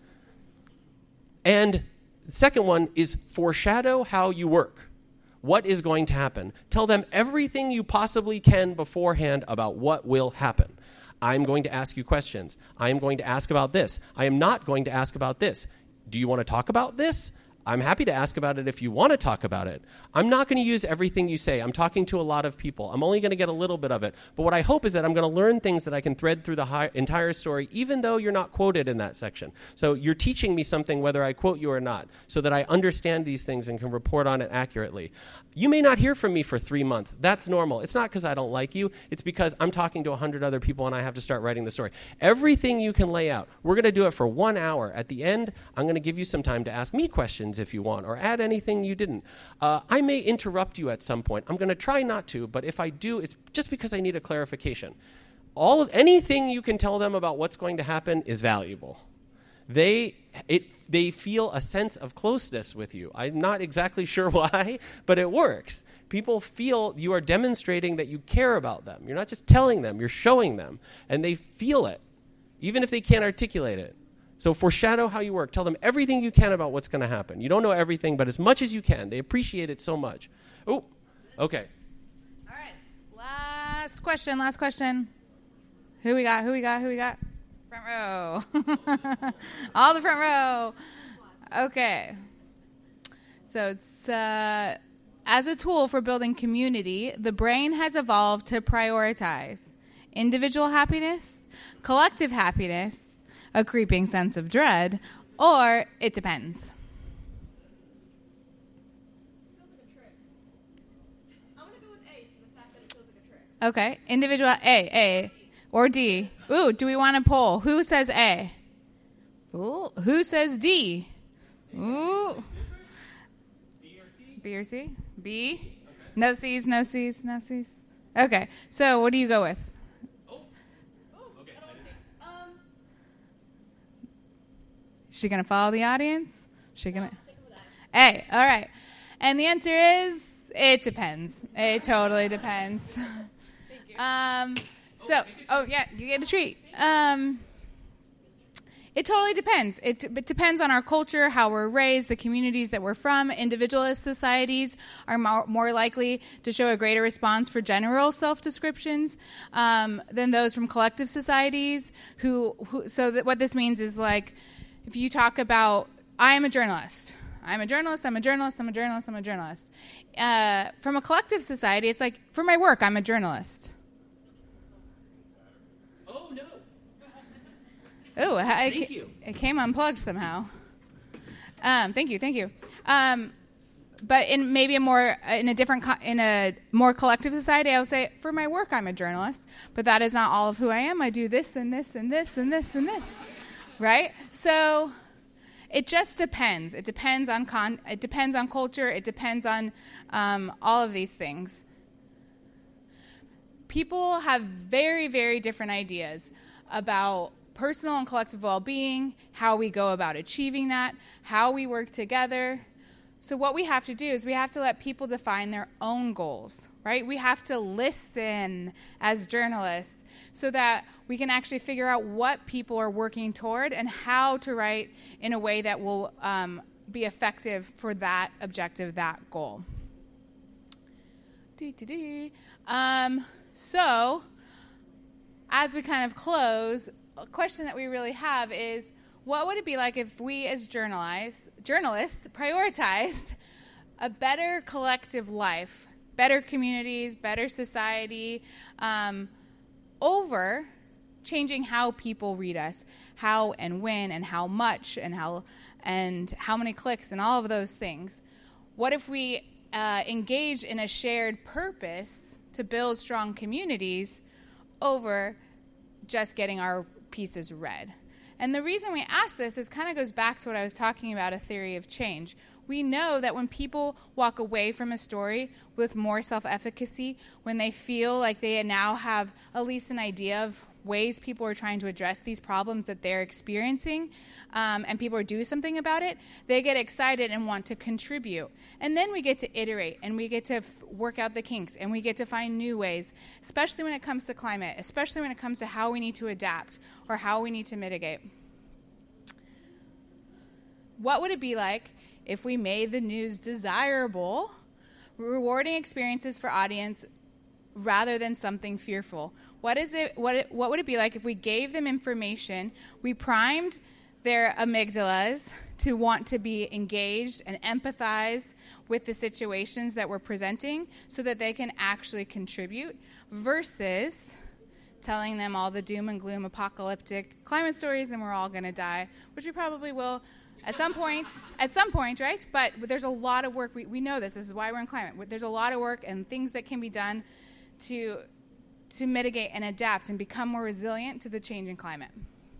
Speaker 2: And the second one is foreshadow how you work. What is going to happen? Tell them everything you possibly can beforehand about what will happen. I'm going to ask you questions. I am going to ask about this. I am not going to ask about this. Do you want to talk about this? I'm happy to ask about it if you want to talk about it. I'm not going to use everything you say. I'm talking to a lot of people. I'm only going to get a little bit of it. But what I hope is that I'm going to learn things that I can thread through the hi- entire story, even though you're not quoted in that section. So you're teaching me something whether I quote you or not, so that I understand these things and can report on it accurately. You may not hear from me for three months. That's normal. It's not because I don't like you. It's because I'm talking to a hundred other people and I have to start writing the story. Everything you can lay out, we're going to do it for one hour. At the end, I'm going to give you some time to ask me questions if you want, or add anything you didn't. Uh, I may interrupt you at some point. I'm going to try not to, but if I do, it's just because I need a clarification. All of anything you can tell them about what's going to happen is valuable. They it they feel a sense of closeness with you. I'm not exactly sure why, but it works. People feel you are demonstrating that you care about them. You're not just telling them, you're showing them, and they feel it, even if they can't articulate it. So foreshadow how you work. Tell them everything you can about what's going to happen. You don't know everything, but as much as you can. They appreciate it so much. Oh, okay.
Speaker 1: All right. Last question, last question. Who we got? Who we got? Who we got? Front row. All the front row. Okay. So it's uh, as a tool for building community, the brain has evolved to prioritize individual happiness, collective happiness, a creeping sense of dread, or it depends. Okay, individual A, A, or D. Ooh, do we want to poll? Who says A? Ooh, who says D? Ooh.
Speaker 2: B or C?
Speaker 1: B or C? B? No C's, no C's, no C's. Okay, so what do you go with? Is she going to follow the audience? Is she going to? A, all right. And the answer is, it depends. It totally depends. Thank you. Um, so, oh, yeah, you get a treat. Um, It totally depends. It, it depends on our culture, how we're raised, the communities that we're from. Individualist societies are more, more likely to show a greater response for general self-descriptions um, than those from collective societies. Who, who so that what this means is, like, if you talk about, I am a journalist. I'm a journalist, I'm a journalist, I'm a journalist, I'm a journalist. Uh, from a collective society, it's like, for my work, I'm a journalist.
Speaker 2: Oh, no.
Speaker 1: Oh, I,
Speaker 2: Thank you.
Speaker 1: It came unplugged somehow. Um, thank you, thank you. Um, but in maybe a more in a different co- in a more collective society, I would say for my work, I'm a journalist. But that is not all of who I am. I do this and this and this and this and this, right? So it just depends. It depends on con. It depends on culture. It depends on um, all of these things. People have very, very different ideas about personal and collective well-being, how we go about achieving that, how we work together. So what we have to do is we have to let people define their own goals, right? We have to listen as journalists so that we can actually figure out what people are working toward and how to write in a way that will um, be effective for that objective, that goal. Um, so as we kind of close, a question that we really have is, what would it be like if we as journalists, journalists prioritized a better collective life, better communities, better society, um, over changing how people read us, how and when and how much and how and how many clicks and all of those things? What if we uh, engaged in a shared purpose to build strong communities over just getting our pieces read? And the reason we ask this is kind of goes back to what I was talking about, a theory of change. We know that when people walk away from a story with more self-efficacy, when they feel like they now have at least an idea of ways people are trying to address these problems that they're experiencing, um, and people are doing something about it, they get excited and want to contribute. And then we get to iterate, and we get to f- work out the kinks, and we get to find new ways, especially when it comes to climate, especially when it comes to how we need to adapt or how we need to mitigate. What would it be like if we made the news desirable, rewarding experiences for audience rather than something fearful? What is it? What it, what would it be like if we gave them information, we primed their amygdalas to want to be engaged and empathize with the situations that we're presenting so that they can actually contribute, versus telling them all the doom and gloom apocalyptic climate stories and we're all going to die, which we probably will at some point, at some point, right? But there's a lot of work. We, we know this. This is why we're in climate. There's a lot of work and things that can be done to to mitigate and adapt and become more resilient to the changing climate.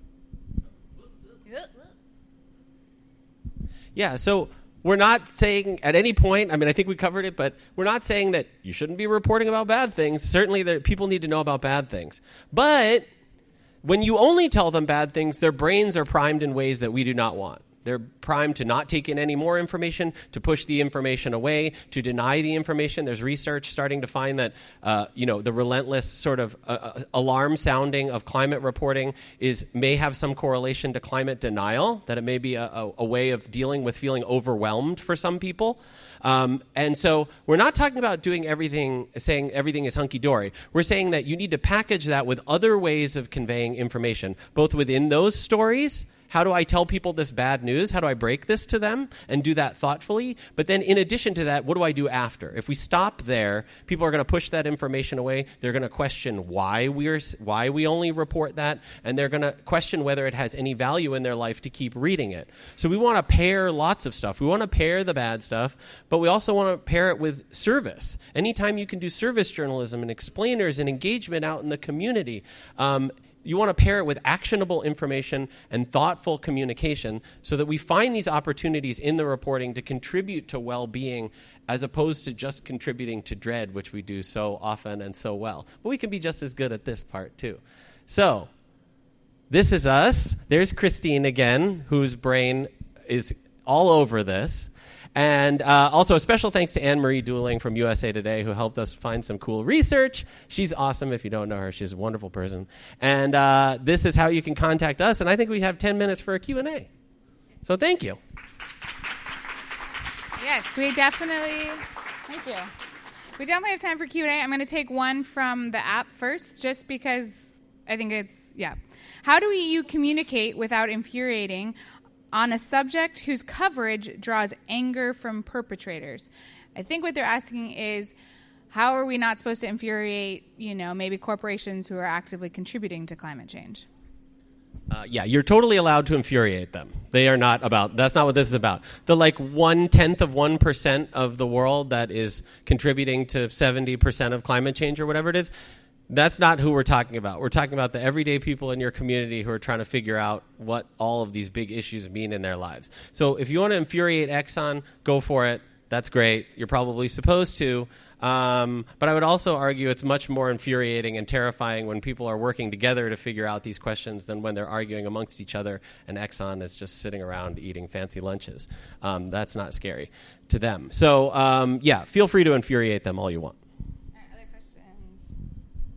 Speaker 2: Yeah, so we're not saying at any point, I mean, I think we covered it, but we're not saying that you shouldn't be reporting about bad things. Certainly, there, people need to know about bad things. But when you only tell them bad things, their brains are primed in ways that we do not want. They're primed to not take in any more information, to push the information away, to deny the information. There's research starting to find that, uh, you know, the relentless sort of uh, alarm sounding of climate reporting is may have some correlation to climate denial, that it may be a, a, a way of dealing with feeling overwhelmed for some people. Um, and so we're not talking about doing everything, saying everything is hunky-dory. We're saying that you need to package that with other ways of conveying information, both within those stories. How do I tell people this bad news? How do I break this to them and do that thoughtfully? But then in addition to that, what do I do after? If we stop there, people are going to push that information away. They're going to question why we're why we only report that, and they're going to question whether it has any value in their life to keep reading it. So we want to pair lots of stuff. We want to pair the bad stuff, but we also want to pair it with service. Anytime you can do service journalism and explainers and engagement out in the community, um, you want to pair it with actionable information and thoughtful communication so that we find these opportunities in the reporting to contribute to well-being as opposed to just contributing to dread, which we do so often and so well. But we can be just as good at this part too. So this is us. There's Christine again, whose brain is all over this. And uh, also a special thanks to Anne-Marie Dueling from U S A Today, who helped us find some cool research. She's awesome. If you don't know her, she's a wonderful person. And uh, this is how you can contact us. And I think we have ten minutes for a Q and A. So thank you.
Speaker 1: Yes, we definitely, thank you. We definitely have time for Q and A. I'm going to take one from the app first, just because I think it's, yeah. How do you communicate without infuriating on a subject whose coverage draws anger from perpetrators? I think what they're asking is, how are we not supposed to infuriate, you know, maybe corporations who are actively contributing to climate change?
Speaker 2: Uh, yeah, you're totally allowed to infuriate them. They are not about, that's not what this is about. The like one-tenth of one percent of the world that is contributing to seventy percent of climate change or whatever it is, that's not who we're talking about. We're talking about the everyday people in your community who are trying to figure out what all of these big issues mean in their lives. So if you want to infuriate Exxon, go for it. That's great. You're probably supposed to. Um, but I would also argue it's much more infuriating and terrifying when people are working together to figure out these questions than when they're arguing amongst each other and Exxon is just sitting around eating fancy lunches. Um, that's not scary to them. So, um, yeah, feel free to infuriate them all you want.
Speaker 1: All right, other questions?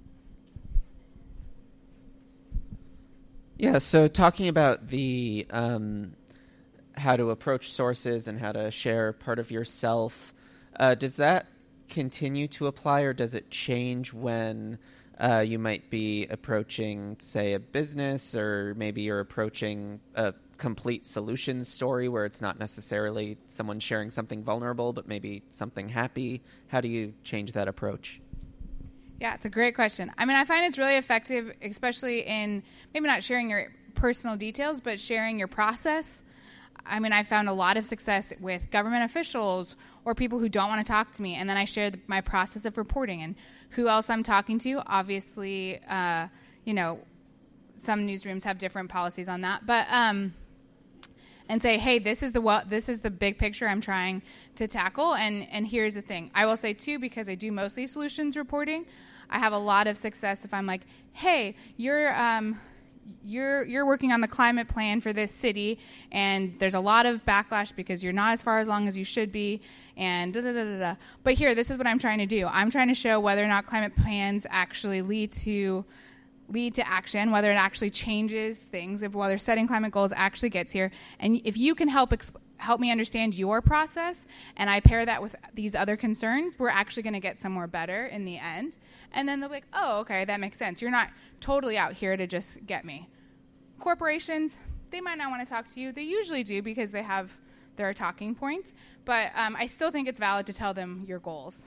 Speaker 7: Yeah, so talking about the um, how to approach sources and how to share part of yourself, uh, does that continue to apply, or does it change when uh, you might be approaching, say, a business, or maybe you're approaching a complete solutions story where it's not necessarily someone sharing something vulnerable, but maybe something happy? How do you change that approach?
Speaker 1: Yeah, it's a great question. I mean, I find it's really effective, especially in maybe not sharing your personal details, but sharing your process. I mean, I found a lot of success with government officials or people who don't want to talk to me, and then I share the, my process of reporting and who else I'm talking to. Obviously, uh, you know, some newsrooms have different policies on that, but um, and say, hey, this is the well, this is the big picture I'm trying to tackle, and and here's the thing. I will say too, because I do mostly solutions reporting, I have a lot of success if I'm like, hey, you're um, you're you're working on the climate plan for this city, and there's a lot of backlash because you're not as far along as you should be, and da da da da da. But here, this is what I'm trying to do. I'm trying to show whether or not climate plans actually lead to lead to action, whether it actually changes things, if whether setting climate goals actually gets here. And if you can help exp- help me understand your process, and I pair that with these other concerns, we're actually going to get somewhere better in the end. And then they'll be like, oh, okay, that makes sense. You're not totally out here to just get me. Corporations, they might not want to talk to you. They usually do because they have their talking points. But um, I still think it's valid to tell them your goals.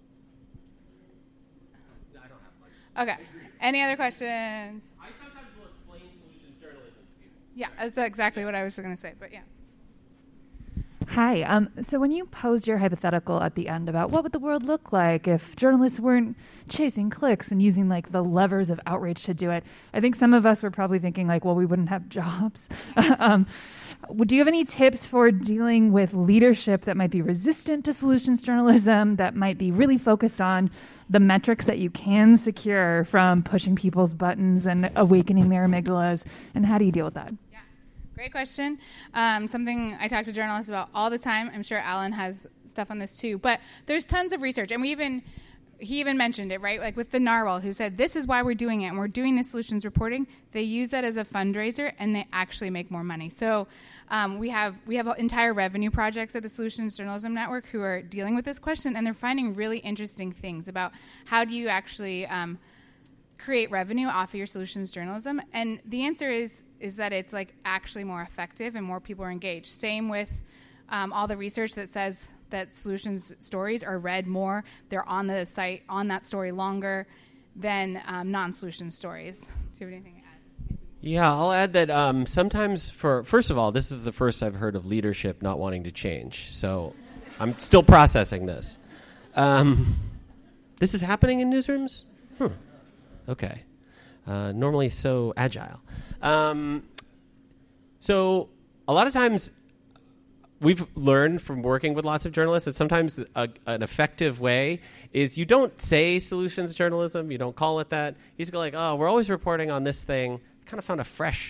Speaker 2: I don't have much.
Speaker 1: Okay. Any other questions?
Speaker 2: I sometimes will explain solutions journalism to people.
Speaker 1: Yeah, that's exactly what I was going to say, but yeah.
Speaker 8: Hi. Um, so when you posed your hypothetical at the end about what would the world look like if journalists weren't chasing clicks and using like the levers of outrage to do it, I think some of us were probably thinking like, well, we wouldn't have jobs. um, do you have any tips for dealing with leadership that might be resistant to solutions journalism, that might be really focused on the metrics that you can secure from pushing people's buttons and awakening their amygdalas? And how do you deal with that?
Speaker 1: Great question. Um, something I talk to journalists about all the time. I'm sure Alan has stuff on this too. But there's tons of research. And we even, he even mentioned it, right? Like with the Narwhal, who said, this is why we're doing it. And we're doing this solutions reporting. They use that as a fundraiser, and they actually make more money. So um, we have we have entire revenue projects at the Solutions Journalism Network who are dealing with this question. And they're finding really interesting things about how do you actually um, create revenue off of your solutions journalism. And the answer is is that it's like actually more effective and more people are engaged. Same with um, all the research that says that solutions stories are read more. They're on the site, on that story longer than um, non-solution stories. Do you have anything to add?
Speaker 2: Yeah, I'll add that um, sometimes for, first of all, this is the first I've heard of leadership not wanting to change. So I'm still processing this. Um, this is happening in newsrooms? Hmm. Okay. Uh, normally so agile. Um, so a lot of times we've learned from working with lots of journalists that sometimes a, an effective way is you don't say solutions journalism. You don't call it that. You just go like, oh, we're always reporting on this thing. Kind of found a fresh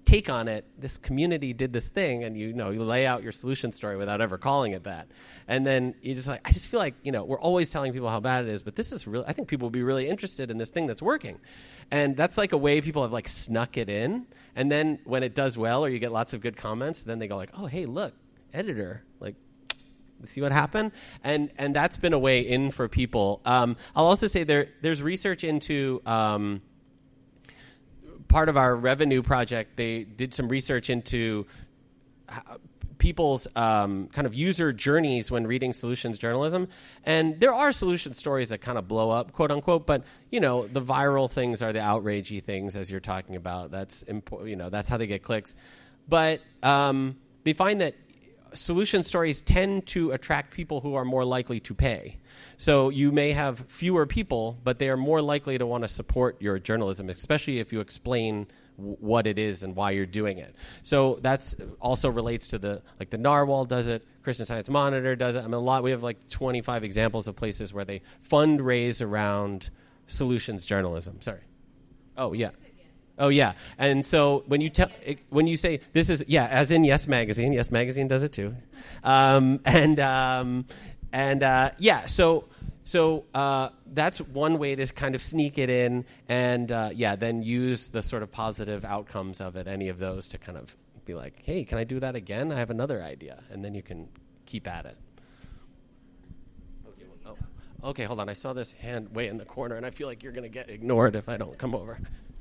Speaker 2: take on it, this community did this thing, and you, you know, you lay out your solution story without ever calling it that. And then you just like, I just feel like, you know, we're always telling people how bad it is, but this is really, I think people will be really interested in this thing that's working. And that's like a way people have like snuck it in. And then when it does well, or you get lots of good comments, then they go like, oh, hey, look, editor, like, see what happened? And and that's been a way in for people. Um, I'll also say there there's research into, um, part of our revenue project, they did some research into how people's um, kind of user journeys when reading solutions journalism. And there are solution stories that kind of blow up, quote unquote, but, you know, the viral things are the outragey things, as you're talking about. That's, impo- you know, that's how they get clicks. But um, they find that solution stories tend to attract people who are more likely to pay. So you may have fewer people, but they are more likely to want to support your journalism, especially if you explain w- what it is and why you're doing it. So that's also relates to the, like the Narwhal does it, Christian Science Monitor does it. I mean, a lot, we have like twenty-five examples of places where they fundraise around solutions journalism. Sorry. Oh, yeah. Oh yeah, and so when you tell when you say this is yeah, as in Yes Magazine, Yes Magazine does it too, um, and um, and uh, yeah, so so uh, that's one way to kind of sneak it in, and uh, yeah, then use the sort of positive outcomes of it, any of those, to kind of be like, hey, can I do that again? I have another idea, and then you can keep at it. Oh, okay, hold on, I saw this hand way in the corner, and I feel like you're going to get ignored if I don't come over.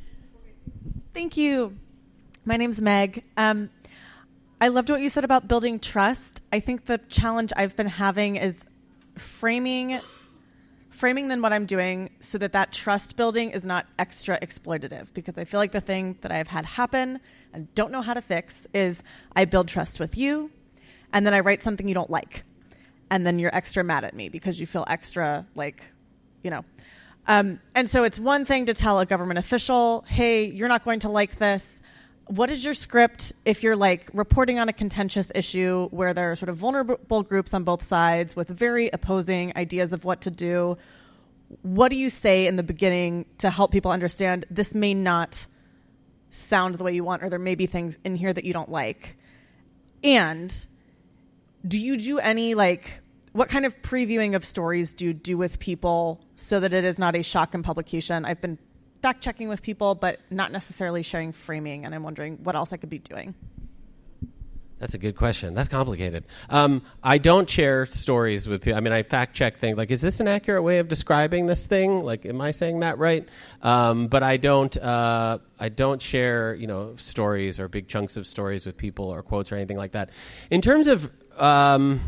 Speaker 9: Thank you. My name's Meg. Um, I loved what you said about building trust. I think the challenge I've been having is framing framing then what I'm doing so that that trust building is not extra exploitative, because I feel like the thing that I've had happen and don't know how to fix is I build trust with you, and then I write something you don't like, and then you're extra mad at me because you feel extra like, you know, Um, and so it's one thing to tell a government official, hey, you're not going to like this. What is your script if you're like reporting on a contentious issue where there are sort of vulnerable groups on both sides with very opposing ideas of what to do? What do you say in the beginning to help people understand this may not sound the way you want, or there may be things in here that you don't like? And do you do any like... what kind of previewing of stories do you do with people so that it is not a shock in publication? I've been fact-checking with people, but not necessarily sharing framing, and I'm wondering what else I could be doing.
Speaker 2: That's a good question. That's complicated. Um, I don't share stories with people. I mean, I fact-check things. Like, is this an accurate way of describing this thing? Like, am I saying that right? Um, but I don't uh, I don't share, you know, stories or big chunks of stories with people or quotes or anything like that. In terms of... Um,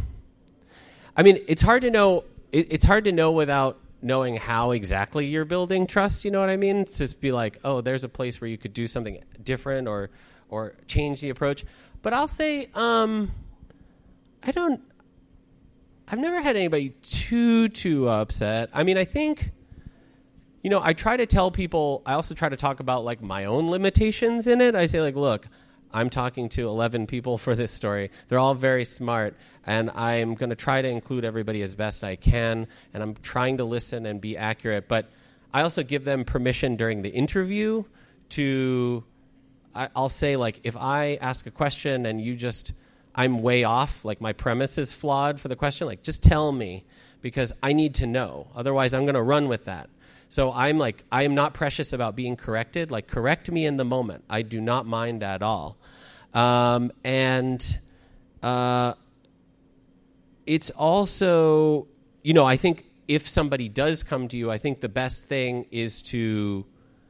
Speaker 2: I mean, it's hard to know. It, it's hard to know without knowing how exactly you're building trust. You know what I mean? It's just be like, oh, there's a place where you could do something different or or change the approach. But I'll say, um, I don't. I've never had anybody too too upset. I mean, I think, you know, I try to tell people. I also try to talk about like my own limitations in it. I say like, look, I'm talking to eleven people for this story. They're all very smart, and I'm going to try to include everybody as best I can, and I'm trying to listen and be accurate. But I also give them permission during the interview to, I, I'll say, like, if I ask a question and you just, I'm way off, like my premise is flawed for the question, like, just tell me, because I need to know. Otherwise, I'm going to run with that. So I'm like, I am not precious about being corrected. Like, correct me in the moment. I do not mind at all. Um, and uh, it's also, you know, I think if somebody does come to you, I think the best thing is to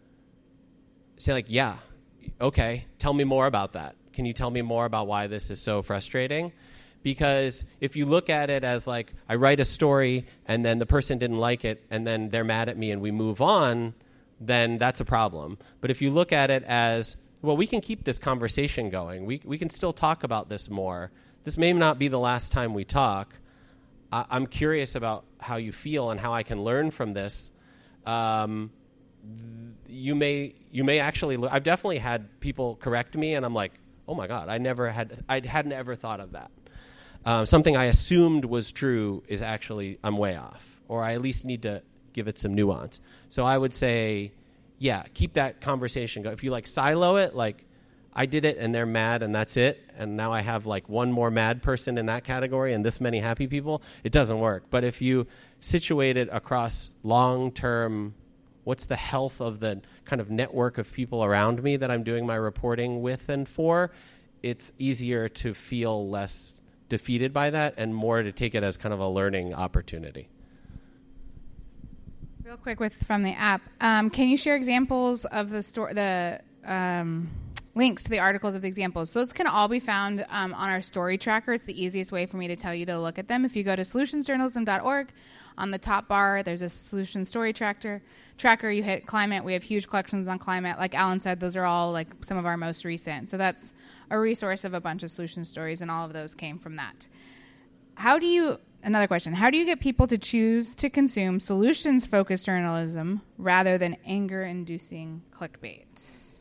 Speaker 2: say like, yeah, okay, tell me more about that. Can you tell me more about why this is so frustrating? Because if you look at it as like, I write a story and then the person didn't like it and then they're mad at me and we move on, then that's a problem. But if you look at it as, well, we can keep this conversation going. We we can still talk about this more. This may not be the last time we talk. I, I'm curious about how you feel and how I can learn from this. Um, you may you may actually, I've definitely had people correct me and I'm like, oh my God, I never had, I hadn't ever thought of that. Um, something I assumed was true is actually, I'm way off, or I at least need to give it some nuance. So I would say, yeah, keep that conversation going. If you like silo it, like I did it and they're mad and that's it, and now I have like one more mad person in that category and this many happy people, it doesn't work. But if you situate it across long-term, what's the health of the kind of network of people around me that I'm doing my reporting with and for, it's easier to feel less defeated by that and more to take it as kind of a learning opportunity.
Speaker 1: Real quick with from the app, um, can you share examples of the store, the um, links to the articles of the examples? Those can all be found um, on our story tracker. It's the easiest way for me to tell you to look at them. If you go to solutions journalism dot org, on the top bar, there's a solution story tracker. Tracker, you hit climate. We have huge collections on climate. Like Alan said, those are all like some of our most recent. So that's a resource of a bunch of solution stories, and all of those came from that. How do you... Another question. How do you get people to choose to consume solutions-focused journalism rather than anger-inducing clickbait?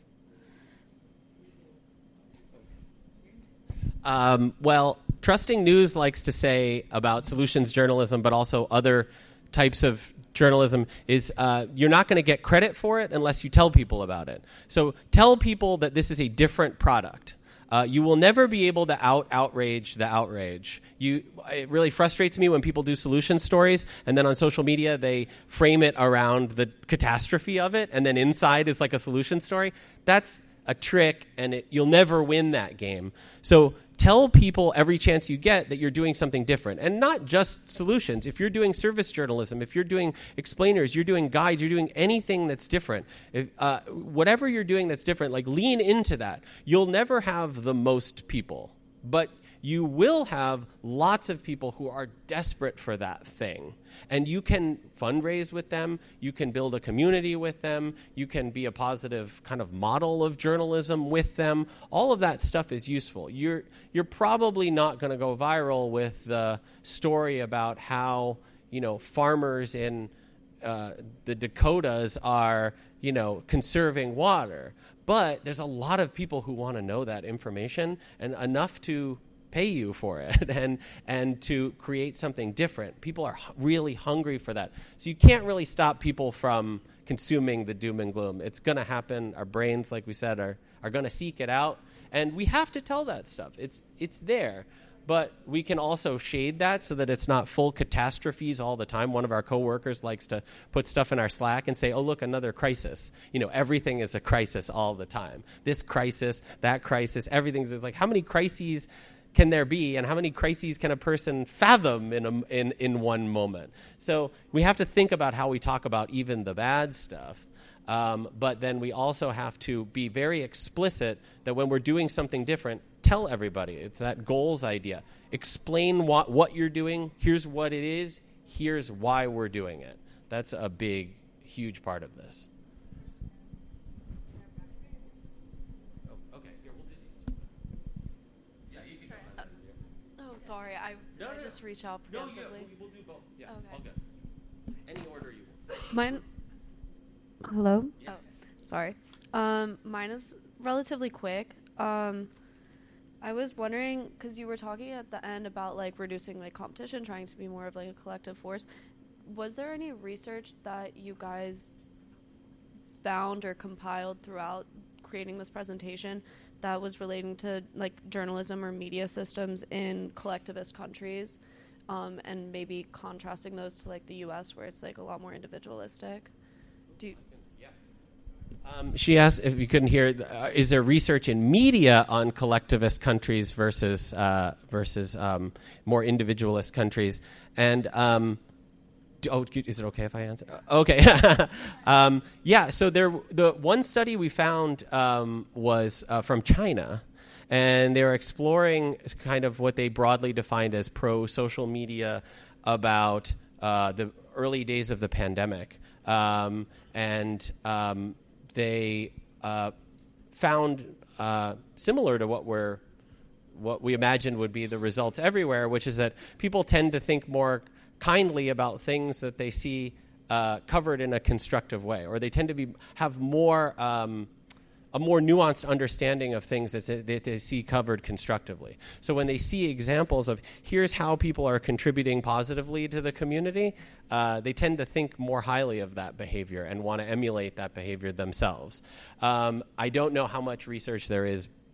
Speaker 2: Um, well, Trusting News likes to say about solutions journalism, but also other types of journalism, is uh, you're not going to get credit for it unless you tell people about it. So tell people that this is a different product. Uh, you will never be able to out outrage the outrage. You, it really frustrates me when people do solution stories, and then on social media they frame it around the catastrophe of it, and then inside is like a solution story. That's a trick, and it, you'll never win that game. So tell people every chance you get that you're doing something different, and not just solutions. If you're doing service journalism, if you're doing explainers, you're doing guides, you're doing anything that's different, if, uh, whatever you're doing that's different, like lean into that. You'll never have the most people, but you will have lots of people who are desperate for that thing. And you can fundraise with them. You can build a community with them. You can be a positive kind of model of journalism with them. All of that stuff is useful. You're, you're probably not going to go viral with the story about how, you know, farmers in uh, the Dakotas are, you know, conserving water. But there's a lot of people who want to know that information, and enough to pay you for it and and to create something different. People are hu- really hungry for that. So you can't really stop people from consuming the doom and gloom. It's going to happen. Our brains, like we said, are are going to seek it out, and we have to tell that stuff. It's it's there. But we can also shade that so that it's not full catastrophes all the time. One of our coworkers likes to put stuff in our Slack and say, oh, look, another crisis. You know, everything is a crisis all the time. This crisis, that crisis, everything's it's like, how many crises can there be, and how many crises can a person fathom in, a, in in one moment? So we have to think about how we talk about even the bad stuff. Um, but then we also have to be very explicit that when we're doing something different, tell everybody. It's that goals idea. Explain what, what you're doing. Here's what it is. Here's why we're doing it. That's a big, huge part of this.
Speaker 5: Sorry, I,
Speaker 2: No,
Speaker 5: I
Speaker 2: no,
Speaker 5: just reach out
Speaker 2: No,
Speaker 5: preemptively.
Speaker 2: yeah, we'll, we'll do both. Yeah,
Speaker 5: Okay.
Speaker 2: all good. Any order you want.
Speaker 5: Mine. Hello.
Speaker 2: Yeah.
Speaker 5: Oh, sorry. Um, mine is relatively quick. Um, I was wondering because you were talking at the end about like reducing like competition, trying to be more of like a collective force. Was there any research that you guys found or compiled throughout creating this presentation that was relating to like journalism or media systems in collectivist countries, um, and maybe contrasting those to like the U S where it's like a lot more individualistic? Do you
Speaker 2: Um, she asked if you couldn't hear. Uh, is there research in media on collectivist countries versus uh, versus um, more individualist countries? And um, do, oh, is it okay if I answer? Uh, okay, um, yeah. So there, the one study we found um, was uh, from China, and they were exploring kind of what they broadly defined as pro-social media about uh, the early days of the pandemic, um, and um, they uh, found uh, similar to what we're what we imagined would be the results everywhere, which is that people tend to think more kindly about things that they see uh, covered in a constructive way, or they tend to be have more um, a more nuanced understanding of things that they, that they see covered constructively. So when they see examples of here's how people are contributing positively to the community, uh, they tend to think more highly of that behavior and want to emulate that behavior themselves. Um, I don't know how much research there is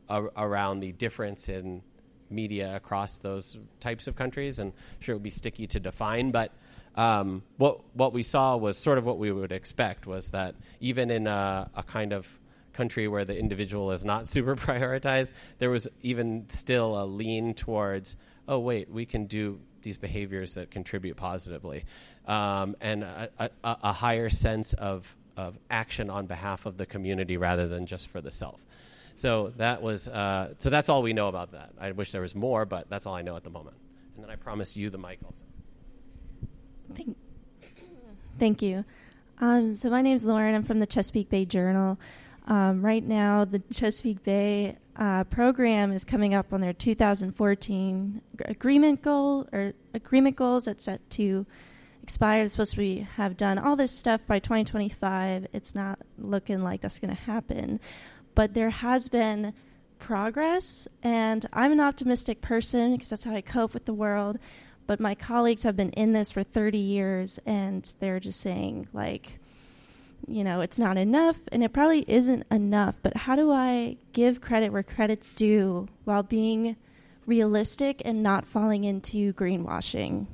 Speaker 2: a- around the difference in media across those types of countries, and I'm sure it would be sticky to define, but um, what what we saw was sort of what we would expect, was that even in a, a kind of country where the individual is not super prioritized, there was even still a lean towards, oh, wait, we can do these behaviors that contribute positively, um, and a, a, a higher sense of, of action on behalf of the community rather than just for the self. So that was uh, so that's all we know about that. I wish there was more, but that's all I know at the moment. And then I promise you the mic also.
Speaker 10: Thank, thank you. Um, so my name's Lauren. I'm from the Chesapeake Bay Journal. Um, right now, the Chesapeake Bay uh, program is coming up on their two thousand fourteen agreement goal or agreement goals that's set to expire. It's supposed to be have done all this stuff by twenty twenty-five. It's not looking like that's going to happen, but there has been progress, and I'm an optimistic person because that's how I cope with the world. But my colleagues have been in this for thirty years, and they're just saying, like, you know, it's not enough, and it probably isn't enough. But how do I give credit where credit's due while being realistic and not falling into greenwashing?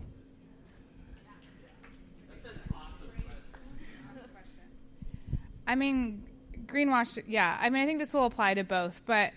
Speaker 1: I mean, greenwash, yeah. I mean, I think this will apply to both, but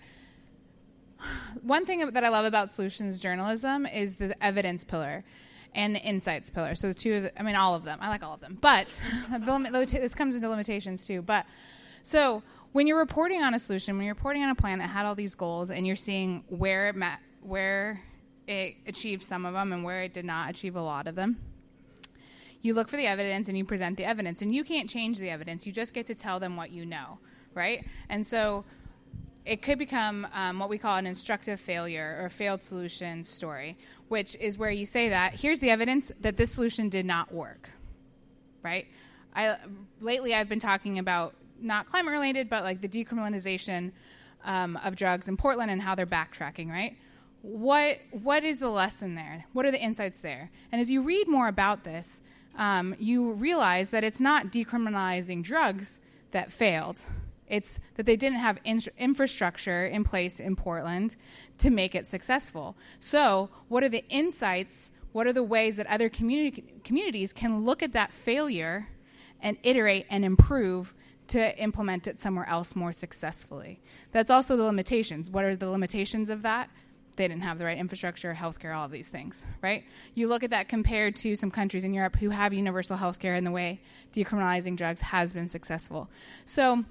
Speaker 1: one thing that I love about solutions journalism is the evidence pillar and the insights pillar. So the two of the, I mean, all of them. I like all of them. But the, this comes into limitations too. But so when you're reporting on a solution, when you're reporting on a plan that had all these goals and you're seeing where it met, where it achieved some of them and where it did not achieve a lot of them, you look for the evidence and you present the evidence. And you can't change the evidence. You just get to tell them what you know, right? And so it could become um, what we call an instructive failure or failed solution story, which is where you say that, here's the evidence that this solution did not work, right? I, lately I've been talking about, not climate-related, but like the decriminalization um, of drugs in Portland and how they're backtracking, right? What What is the lesson there? What are the insights there? And as you read more about this, um, you realize that it's not decriminalizing drugs that failed. It's that they didn't have in- infrastructure in place in Portland to make it successful. So what are the insights? What are the ways that other community communities can look at that failure and iterate and improve to implement it somewhere else more successfully? That's also the limitations. What are the limitations of that? They didn't have the right infrastructure, healthcare, all of these things, right? You look at that compared to some countries in Europe who have universal healthcare and the way decriminalizing drugs has been successful. So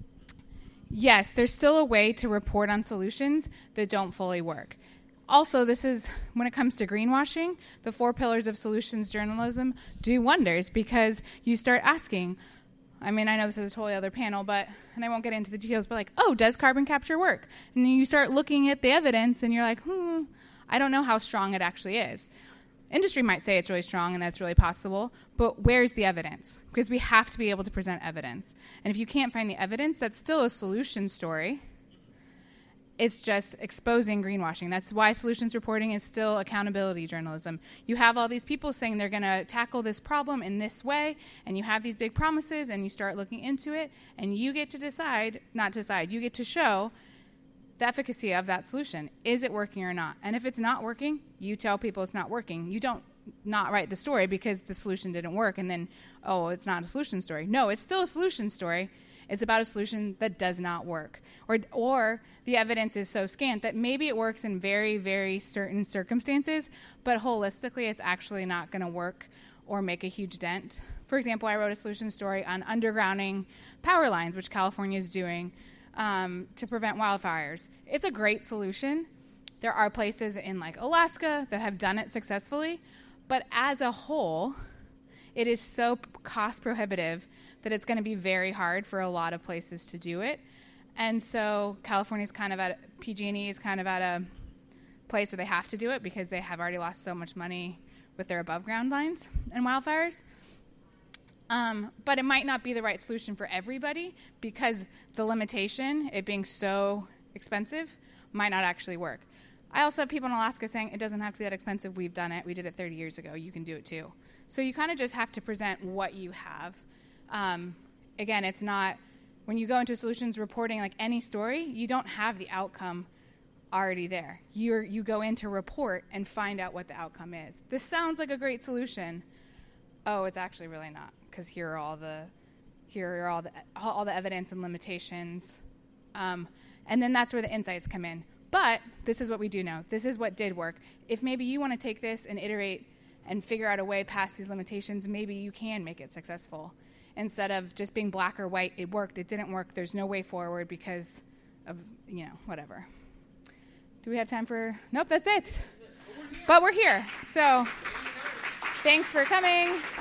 Speaker 1: yes, there's still a way to report on solutions that don't fully work. Also, this is, when it comes to greenwashing, the four pillars of solutions journalism do wonders because you start asking, I mean, I know this is a totally other panel, but, and I won't get into the details, but like, oh, does carbon capture work? And then you start looking at the evidence and you're like, hmm, I don't know how strong it actually is. Industry might say it's really strong and that's really possible, but where's the evidence? Because we have to be able to present evidence. And if you can't find the evidence, that's still a solution story. It's just exposing greenwashing. That's why solutions reporting is still accountability journalism. You have all these people saying they're going to tackle this problem in this way, and you have these big promises, and you start looking into it, and you get to decide, not decide, you get to show the efficacy of that solution. Is it working or not? And if it's not working, you tell people it's not working. You don't not write the story because the solution didn't work, and then, oh, it's not a solution story. No, it's still a solution story. It's about a solution that does not work. Or or the evidence is so scant that maybe it works in very, very certain circumstances, but holistically it's actually not going to work or make a huge dent. For example, I wrote a solution story on undergrounding power lines, which California is doing um, to prevent wildfires. It's a great solution. There are places in like Alaska that have done it successfully, but as a whole, it is so cost prohibitive that it's going to be very hard for a lot of places to do it. And so California's kind of at, P G and E is kind of at a place where they have to do it because they have already lost so much money with their above ground lines and wildfires. Um, but it might not be the right solution for everybody because the limitation, it being so expensive, might not actually work. I also have people in Alaska saying it doesn't have to be that expensive. We've done it. We did it thirty years ago. You can do it too. So you kind of just have to present what you have. Um, again, it's not, when you go into solutions reporting, like any story, you don't have the outcome already there. You're, you go in to report and find out what the outcome is. This sounds like a great solution. Oh, it's actually really not, because here are all the here are all the all the evidence and limitations, um, and then that's where the insights come in. But this is what we do know. This is what did work. If maybe you want to take this and iterate and figure out a way past these limitations, maybe you can make it successful. Instead of just being black or white, it worked, it didn't work, there's no way forward because of, you know, whatever. Do we have time for, nope, that's it. But we're here. So thanks for coming.